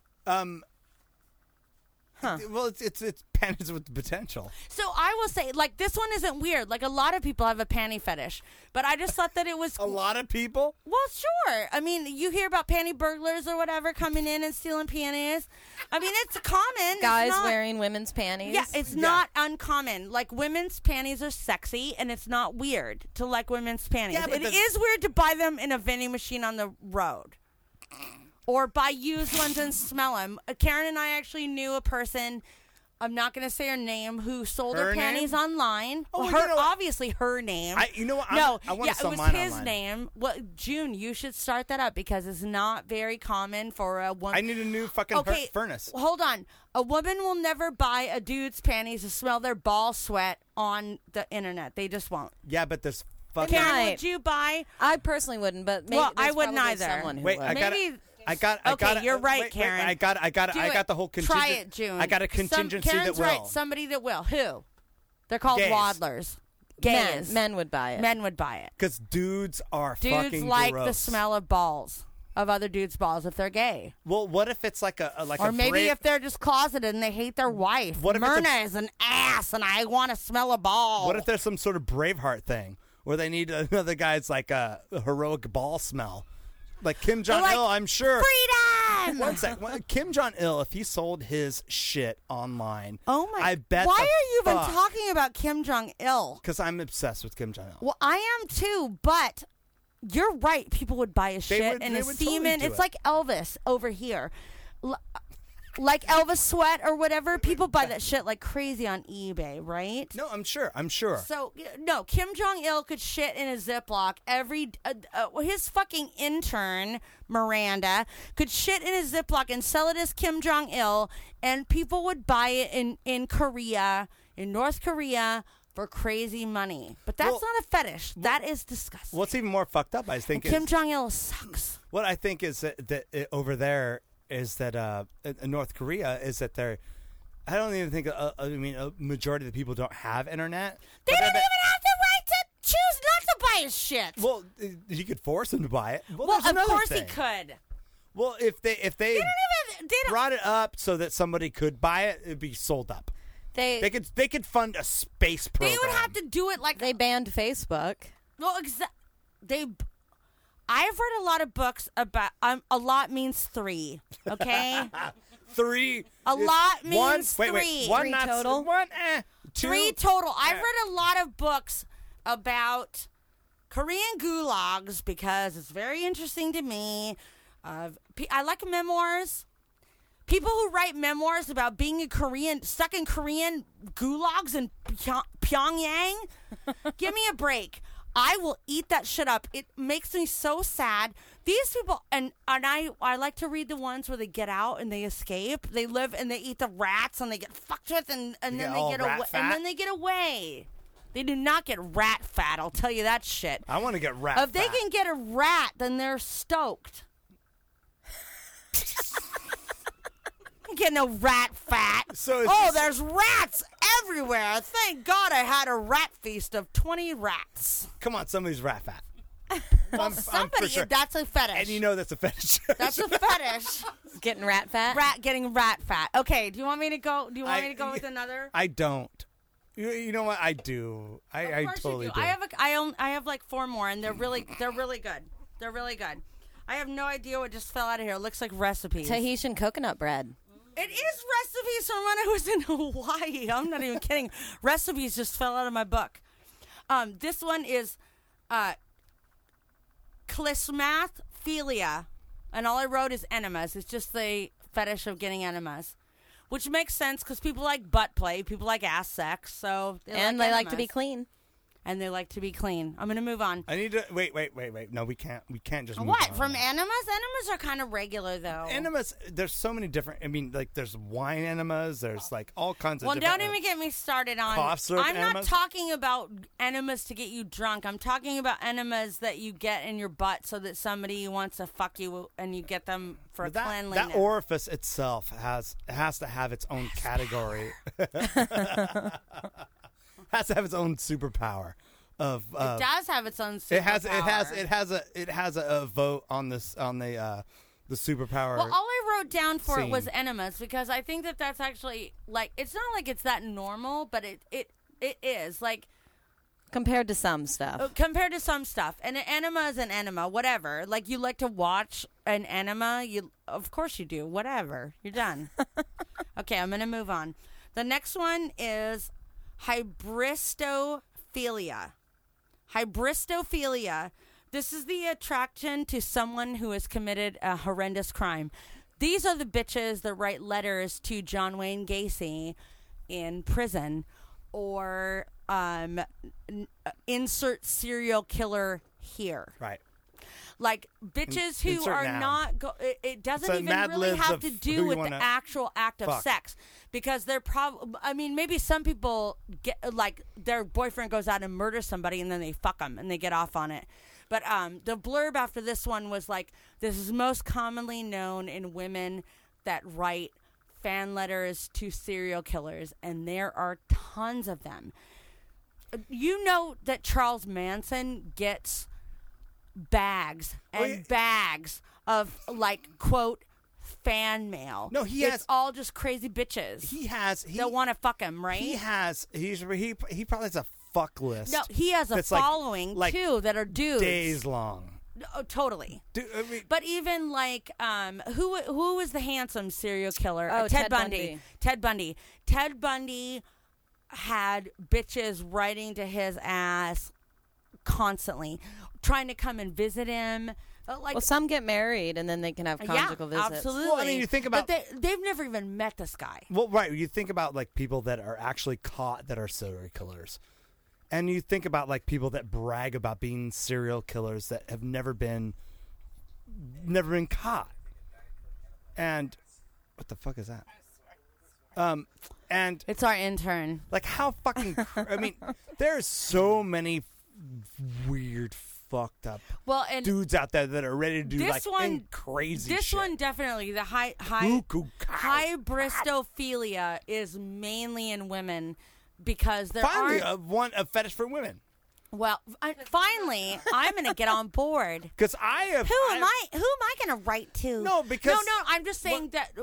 Well, it's panties with potential. So I will say, like, this one isn't weird. Like, a lot of people have a panty fetish, but I just thought that it was a lot of people. Well, sure. I mean, you hear about panty burglars or whatever coming in and stealing panties. I mean, it's common. Guys wearing women's panties. Yeah, it's not uncommon. Like, women's panties are sexy, and it's not weird to like women's panties. Yeah, it is weird to buy them in a vending machine on the road. Or buy used ones and smell them. Karen and I actually knew a person, I'm not going to say her name, who sold her panties online. Oh, well, obviously her name. You know what? I want to sell it was mine his online. name. Well, June, you should start that up because it's not very common for a woman. I need a new fucking furnace. Hold on. A woman will never buy a dude's panties to smell their ball sweat on the internet. They just won't. Yeah, but there's fucking... Karen, would you buy... I personally wouldn't, but maybe I wouldn't either. Someone who Wait, would. I got. You're right, wait, Karen. I got the whole contingent. Try it, June. I got a contingency Karen's that will. Right. Somebody that will. Who? They're called Gays. waddlers. Gays. Men would buy it. Men would buy it. Because dudes are Dudes fucking like gross. the smell of balls, of other dudes' balls, if they're gay. Well, what if it's like or maybe if they're just closeted and they hate their wife. What if Myrna is an ass and I want to smell a ball. What if there's some sort of Braveheart thing where they need another guy's like a heroic ball smell? Like Kim Jong-il, I'm sure. Freedom! One sec. Kim Jong-il, if he sold his shit online, oh my! I bet. Why are you even talking about Kim Jong-il? Because I'm obsessed with Kim Jong-il. Well, I am too, but you're right. People would buy his shit and esteem it. It's like Elvis over here. Like Elvis sweat or whatever, people buy that shit like crazy on eBay, right? No, I'm sure. So, no, Kim Jong-il could shit in a Ziploc. His fucking intern, Miranda, could shit in a Ziploc and sell it as Kim Jong-il, and people would buy it in Korea, in North Korea, for crazy money. But that's not a fetish. That is disgusting. What's even more fucked up, I think, Kim Jong-il sucks. What I think is that over there is that in North Korea is that they're. I don't even think. I mean, a majority of the people don't have internet. They don't even have the right to choose not to buy his shit. Well, you could force them to buy it. Well, there's of course thing. he could. Well, if they brought it up so that somebody could buy it, it'd be sold up. They could fund a space program. They would have to do it like they banned Facebook. Well, I've read a lot of books about. A lot means three. Okay. Three. A lot means three. Wait, one three not total. One. Two. Three total. I've read a lot of books about Korean gulags because it's very interesting to me. I like memoirs. People who write memoirs about being stuck in Korean gulags in Pyongyang. Give me a break. I will eat that shit up. It makes me so sad. These people, and I like to read the ones where they get out and they escape. They live and they eat the rats and they get fucked with and then they get away. And then they get away. They do not get rat fat. I'll tell you that shit. I want to get rat fat. If they can get a rat, then they're stoked. Get no rat fat. There's rats everywhere. Thank God I had a rat feast of 20 rats. Come on, somebody's rat fat. Well, somebody, sure. That's a fetish. And you know that's a fetish. That's a fetish. Getting rat fat? Getting rat fat. Okay, do you want me to go? Do you want me to go with another? I don't. You know what? I do. I totally do. I have like 4 more, and they're really good. They're really good. I have no idea what just fell out of here. It looks like recipes. Tahitian coconut bread. It is recipes from when I was in Hawaii. I'm not even kidding. Recipes just fell out of my book. This one is klysmaphilia, and all I wrote is enemas. It's just the fetish of getting enemas, which makes sense because people like butt play, people like ass sex, so they like to be clean. And they like to be clean. I'm going to move on. I need to wait. No, we can't just move What? on. From enemas? Enemas are kind of regular, though. Enemas, there's so many different. I mean, like there's wine enemas. There's like all kinds of. Well, different, don't even get me started on. cough syrup I'm not enemas? talking about enemas to get you drunk. I'm talking about enemas that you get in your butt so that somebody wants to fuck you and you get them for But cleanliness. that orifice itself has to have its own category. Has to have its own superpower. Of it does have its own superpower. It has a vote on this on the superpower. Well, all I wrote down for it was scene. enemas because I think that that's actually like it's not like it's that normal, but it is like compared to some stuff. Compared to some stuff, and an enema is an enema, whatever. Like you like to watch an enema, of course you do. Whatever, you're done. Okay, I'm gonna move on. The next one is hybristophilia. Hybristophilia. This is the attraction to someone who has committed a horrendous crime. These are the bitches that write letters to John Wayne Gacy in prison or insert serial killer here. Right. Like bitches who Insert are noun. not. It doesn't So even Mad really Libs have of to who do you with the wanna actual act of fuck. sex because they're probably. I mean, maybe some people get like their boyfriend goes out and murders somebody and then they fuck them and they get off on it. But the blurb after this one was like, "This is most commonly known in women that write fan letters to serial killers, and there are tons of them." You know that Charles Manson gets bags and bags of like quote fan mail. No, he it's has all just crazy bitches. He that want to fuck him, right? He probably has a fuck list. No, he has a that's following like too that are dudes days long. Oh, totally. I mean, but even like who was the handsome serial killer? Oh, Ted Bundy. Ted Bundy had bitches writing to his ass constantly, trying to come and visit him. Like, well, some get married and then they can have conjugal visits. Absolutely. Well, I mean, you think about they've never even met this guy. Well, right. You think about like people that are actually caught that are serial killers, and you think about like people that brag about being serial killers that have never been caught. And what the fuck is that? And it's our intern. Like how fucking? I mean, there's so many weird, fucked up dudes out there that are ready to do like crazy this shit. one definitely the hybristophilia is mainly in women because there aren't a fetish for women. Well, finally, I'm going to get on board because Who am I going to write to? No, because no. I'm just saying that.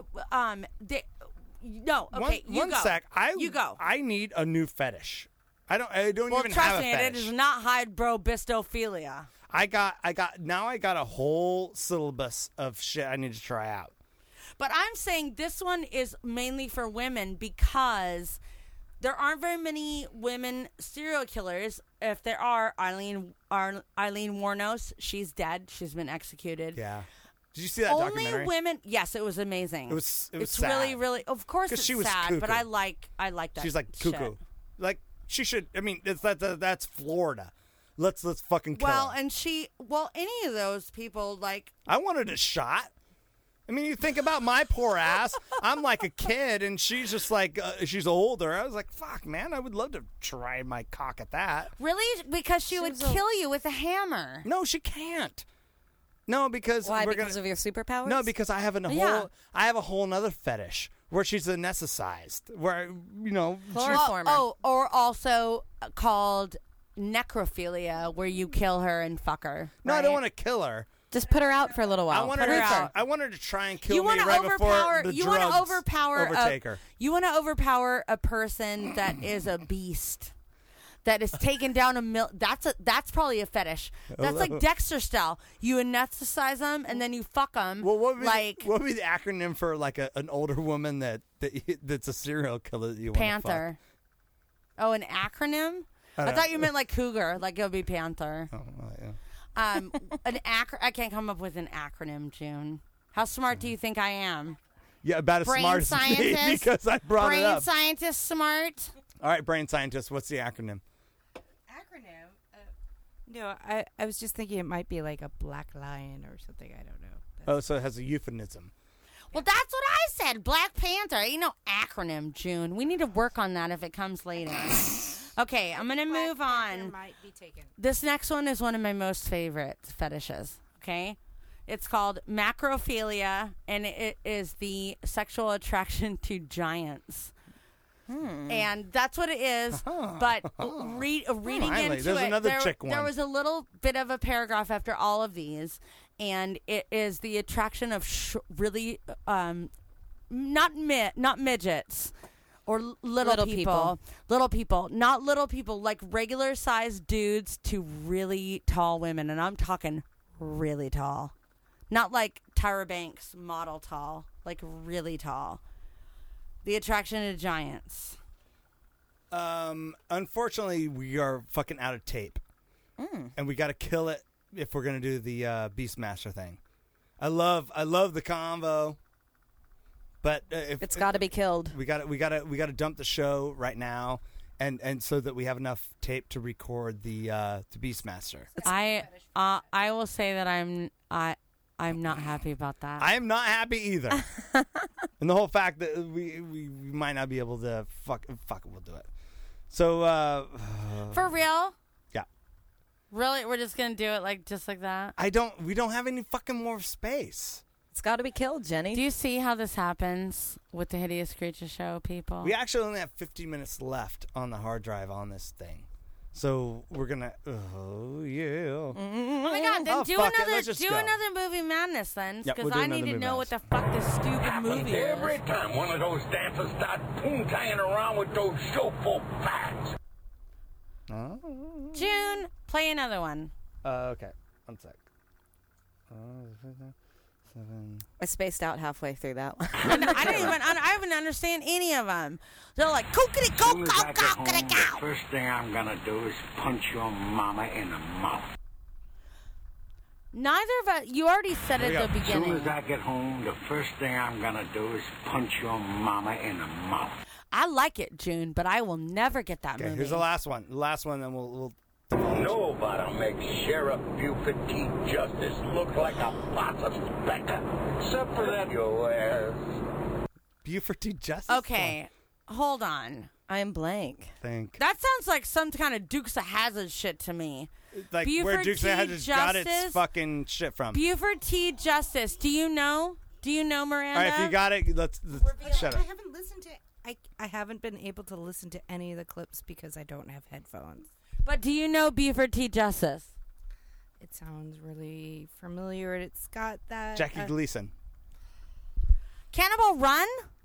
No, okay. One sec. You go. I need a new fetish. I don't even trust have a me, fetish. it is not hybristophilia. I got a whole syllabus of shit I need to try out. But I'm saying this one is mainly for women because there aren't very many women serial killers. If there are, Eileen Wuornos, she's dead. She's been executed. Yeah. Did you see that Only documentary? women. Yes, it was amazing. It's sad. really, really. Of course, it's she was sad, cuckoo. but I like that. She's like cuckoo. Shit. Like she should. I mean, that's Florida. Let's fucking kill her. And any of those people like. I wanted a shot. I mean, you think about my poor ass. I'm like a kid, and she's just like she's older. I was like, "Fuck, man, I would love to try my cock at that." Really? Because she would kill you with a hammer. No, she can't. No, because why? Because of your superpowers? No, because I have I have a whole nother fetish where she's anesthetized, where or also called necrophilia, where you kill her and fuck her. No, right? I don't want to kill her. Just put her out for a little while. I want her to try and kill me right before the drugs overtake her. You want to overpower a person that is a beast. That is taken down that's probably a fetish. That's like Dexter style. You anesthetize them and then you fuck them. Well, what would be the acronym for like an older woman that's a serial killer that you want to fuck? Panther. Oh, an acronym? I thought you meant like cougar. Like it would be Panther. Oh, yeah. I can't come up with an acronym, June. How smart do you think I am? Yeah, about as Brain smart as me scientist. because I brought it Brain up. scientist smart. All right, brain scientist, what's the acronym? Acronym? No, I was just thinking it might be like a black lion or something. I don't know. Oh, so it has a euphemism. Well, that's what I said. Black Panther. Ain't no acronym, June. We need to work on that if it comes later. Okay, I'm going to move on. Might be taken. This next one is one of my most favorite fetishes, okay? It's called macrophilia, and it is the sexual attraction to giants. And that's what it is. But reading Finally, into there's it, another chick one. there was a little bit of a paragraph after all of these, and it is the attraction of really not midgets or little people. Little people, not little people, like regular sized dudes to really tall women, and I'm talking really tall, not like Tyra Banks model tall, like really tall. The attraction to giants. Unfortunately, we are fucking out of tape, and we got to kill it if we're gonna do the Beastmaster thing. I love the convo, but It's got to be killed. we got to dump the show right now, and so that we have enough tape to record the Beastmaster. I will say that I'm not happy about that. I am not happy either, and the whole fact that we might not be able to fuck it, we'll do it. So For real? Yeah. Really? We're just gonna do it just like that? we don't have any fucking more space. It's got to be killed, Jenny. Do you see how this happens with the Hideous Creature Show, people? We actually only have 15 minutes left on the hard drive on this thing. So we're gonna. Oh yeah. Oh my God! Then do another movie madness then, Yep, because we'll do I another need to movie know what the fuck this stupid movie is. Every time one of those dancers start poontanging around with those chauffeur bags. June, play another one. Okay. 1 sec. 7. I spaced out halfway through that one. I don't even understand any of them. They're like kookity As soon kook as I kook get home, kookity the cow. first thing I'm gonna do is punch your mama in the mouth. Neither of us. You already said it at the As soon beginning. as I get home, the first thing I'm gonna do is punch your mama in the mouth. I like it, June, but I will never get that Okay. movie. Here's the last one. The last one, then we'll Nobody makes Sheriff Buford T. Justice look like a possum specker, except for that your ass. Buford T. Justice. Okay, hold on. I am blank. Think. That sounds like some kind of Dukes of Hazzard shit to me. Like Buford where Dukes of T. Hazzard got its Justice? fucking shit from. Buford T. Justice. Do you know? Do you know, Miranda? All right, if you got it, let's shut I up. haven't listened to. I haven't been able to listen to any of the clips because I don't have headphones. But do you know Buford T. Justice? It sounds really familiar. It's got that Jackie Gleason. Cannibal Run?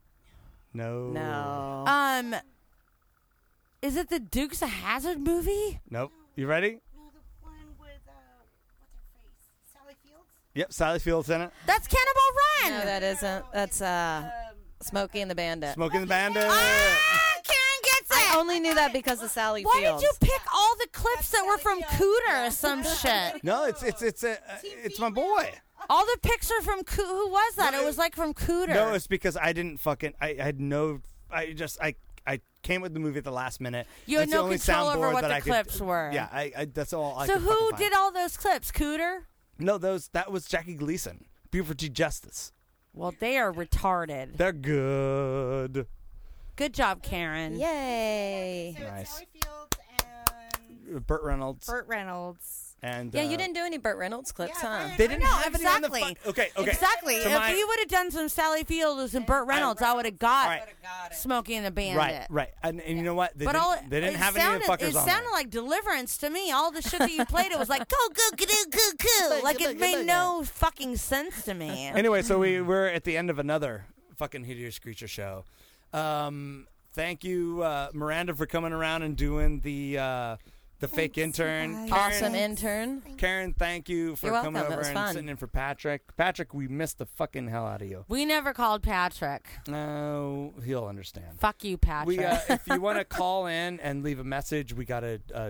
No. Is it the Dukes of Hazzard movie? Nope. You ready? No, the one with what's her face? Sally Fields. Yep. Sally Fields in it. That's Cannibal Run. No, that isn't. That's Smokey and the Bandit. Smoking the Bandit. Karen gets it. I only knew that because of Sally Why Fields. did you pick all the clips that were from Cooter or some shit? No, it's my boy. All the pics are from who was that? It was like from Cooter. No, it's because I didn't fucking. I had no. I came with the movie at the last minute. You had That's the no only control over soundboard what that the I could- clips were. Yeah, I that's all. I So could who fucking find. did all those clips? Cooter? No, that was Jackie Gleason. Buford T. Justice. Well, they are retarded. They're good. Good job, Karen. Yay. So Nice. it's Sally Fields and Burt Reynolds. Burt Reynolds. And Yeah, you didn't do any Burt Reynolds clips, huh? They didn't No, have any on the exactly. Okay. Exactly. So If you would have done some Sally Fields and Burt Reynolds, I would have got Right. Smokey and the Bandit. Right. And you know what? They But they didn't it have sounded, any of the fuckers it on sounded there. like Deliverance to me. All the shit that you played, it was like go. Like it made no fucking sense to me. Anyway, so we're at the end of another fucking Hideous Creature show. Thank you, Miranda, for coming around and doing the fake intern. Awesome intern. Karen, thank you for You're coming welcome. That over was and fun. sitting in for Patrick. Patrick, we missed the fucking hell out of you. We never called Patrick. No, he'll understand. Fuck you, Patrick. We, if you want to call in and leave a message, we got a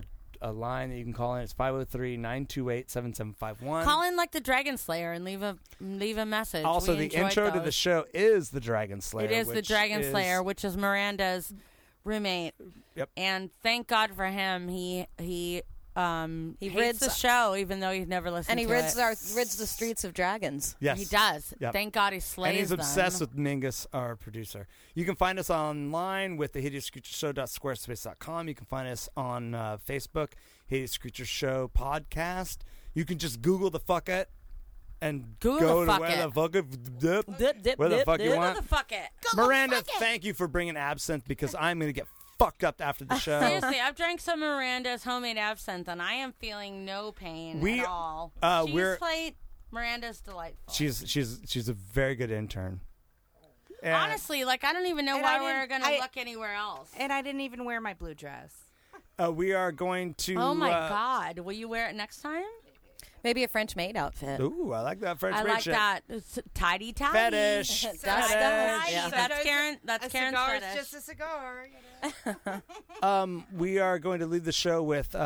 a line that you can call in. It's 503-928-7751. Call in like the Dragon Slayer and leave a message. Also, We the enjoyed intro to those. the show is the Dragon Slayer. It is the which Dragon is- Slayer, which is Miranda's roommate. Yep. And thank God for him. He hates rids the show, even though he's never listened And he to rids it. rids the streets of dragons. Yes. He does. Yep. Thank God he slays And he's them. obsessed with Mingus, our producer. You can find us online with the hideouscreatureshow.squarespace.com. You can find us on Facebook, Hideous Creatures Show Podcast. You can just Google the fuck it and Google go the to fuck where it. the fuck it, where the fuck you want. Fuck it. Miranda, thank you for bringing absinthe because I'm going to get fucked up after the show. Seriously, I've drank some Miranda's homemade absinthe, and I am feeling no pain at all. we're- Miranda's delightful. She's a very good intern. And Honestly, like I don't even know And why I we're didn't- gonna I- look anywhere else. And I didn't even wear my blue dress. we are going to. Oh my God! Will you wear it next time? Maybe a French maid outfit. Ooh, I like that French I maid like shit. that. It's tidy. Fetish. That's Fetish. Yeah, that's Karen. That's a Karen's cigar fetish. is just a cigar. You know? We are going to leave the show with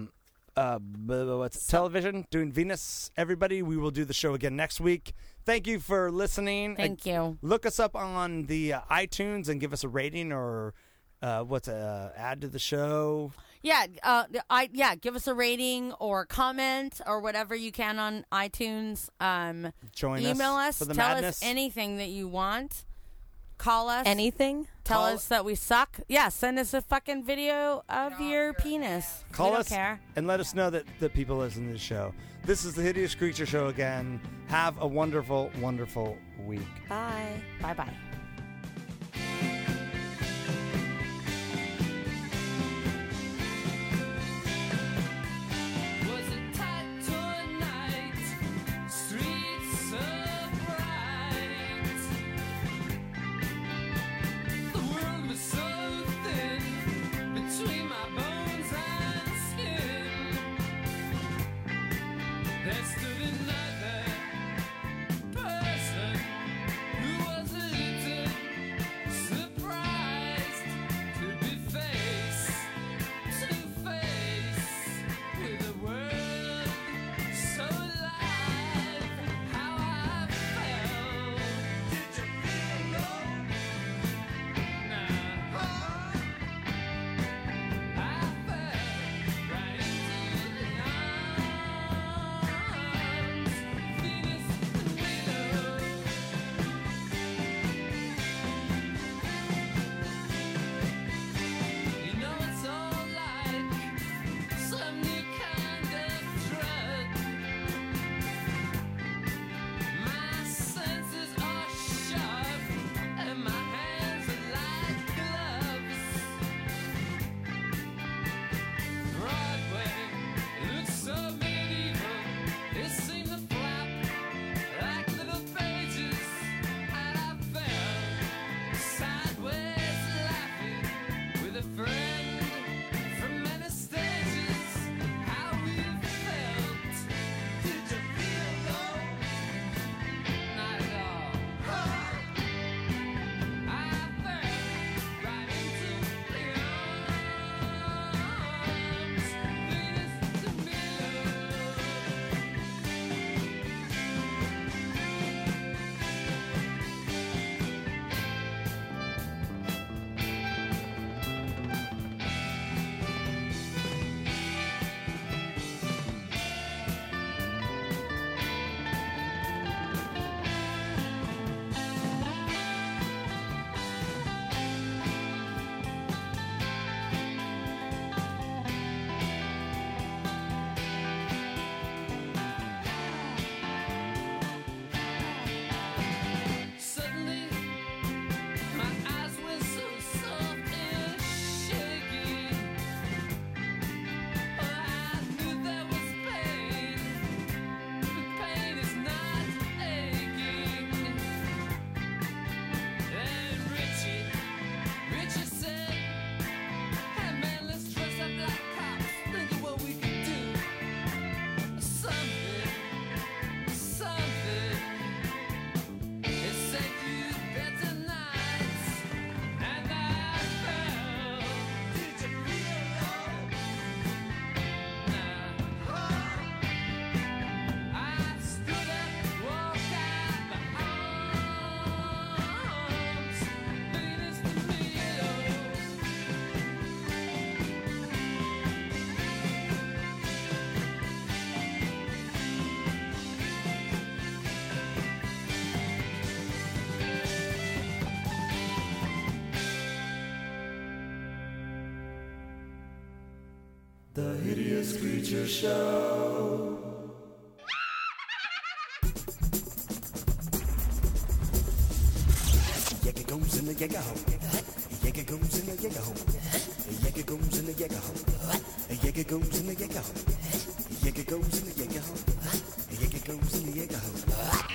television, doing Venus. Everybody, we will do the show again next week. Thank you for listening. Thank you. Look us up on the iTunes and give us a rating or add to the show. Yeah, give us a rating or comment or whatever you can on iTunes. Join email us. for the Tell madness. us anything that you want. Call us. Anything? Tell us that we suck. Yeah, send us a fucking video of your penis. Call we us don't care. and let us know that people listen to the show. This is the Hideous Creature Show again. Have a wonderful, wonderful week. Bye. Bye-bye. Person who was a little The Hideous Creature Show. Yegga goes in the yegga hole. Yegga goes in the yegga hole. Yegga goes in the yegga hole. Yegga goes in the yegga hole. Yegga goes in the yegga hole. Yegga goes in the yegga hole.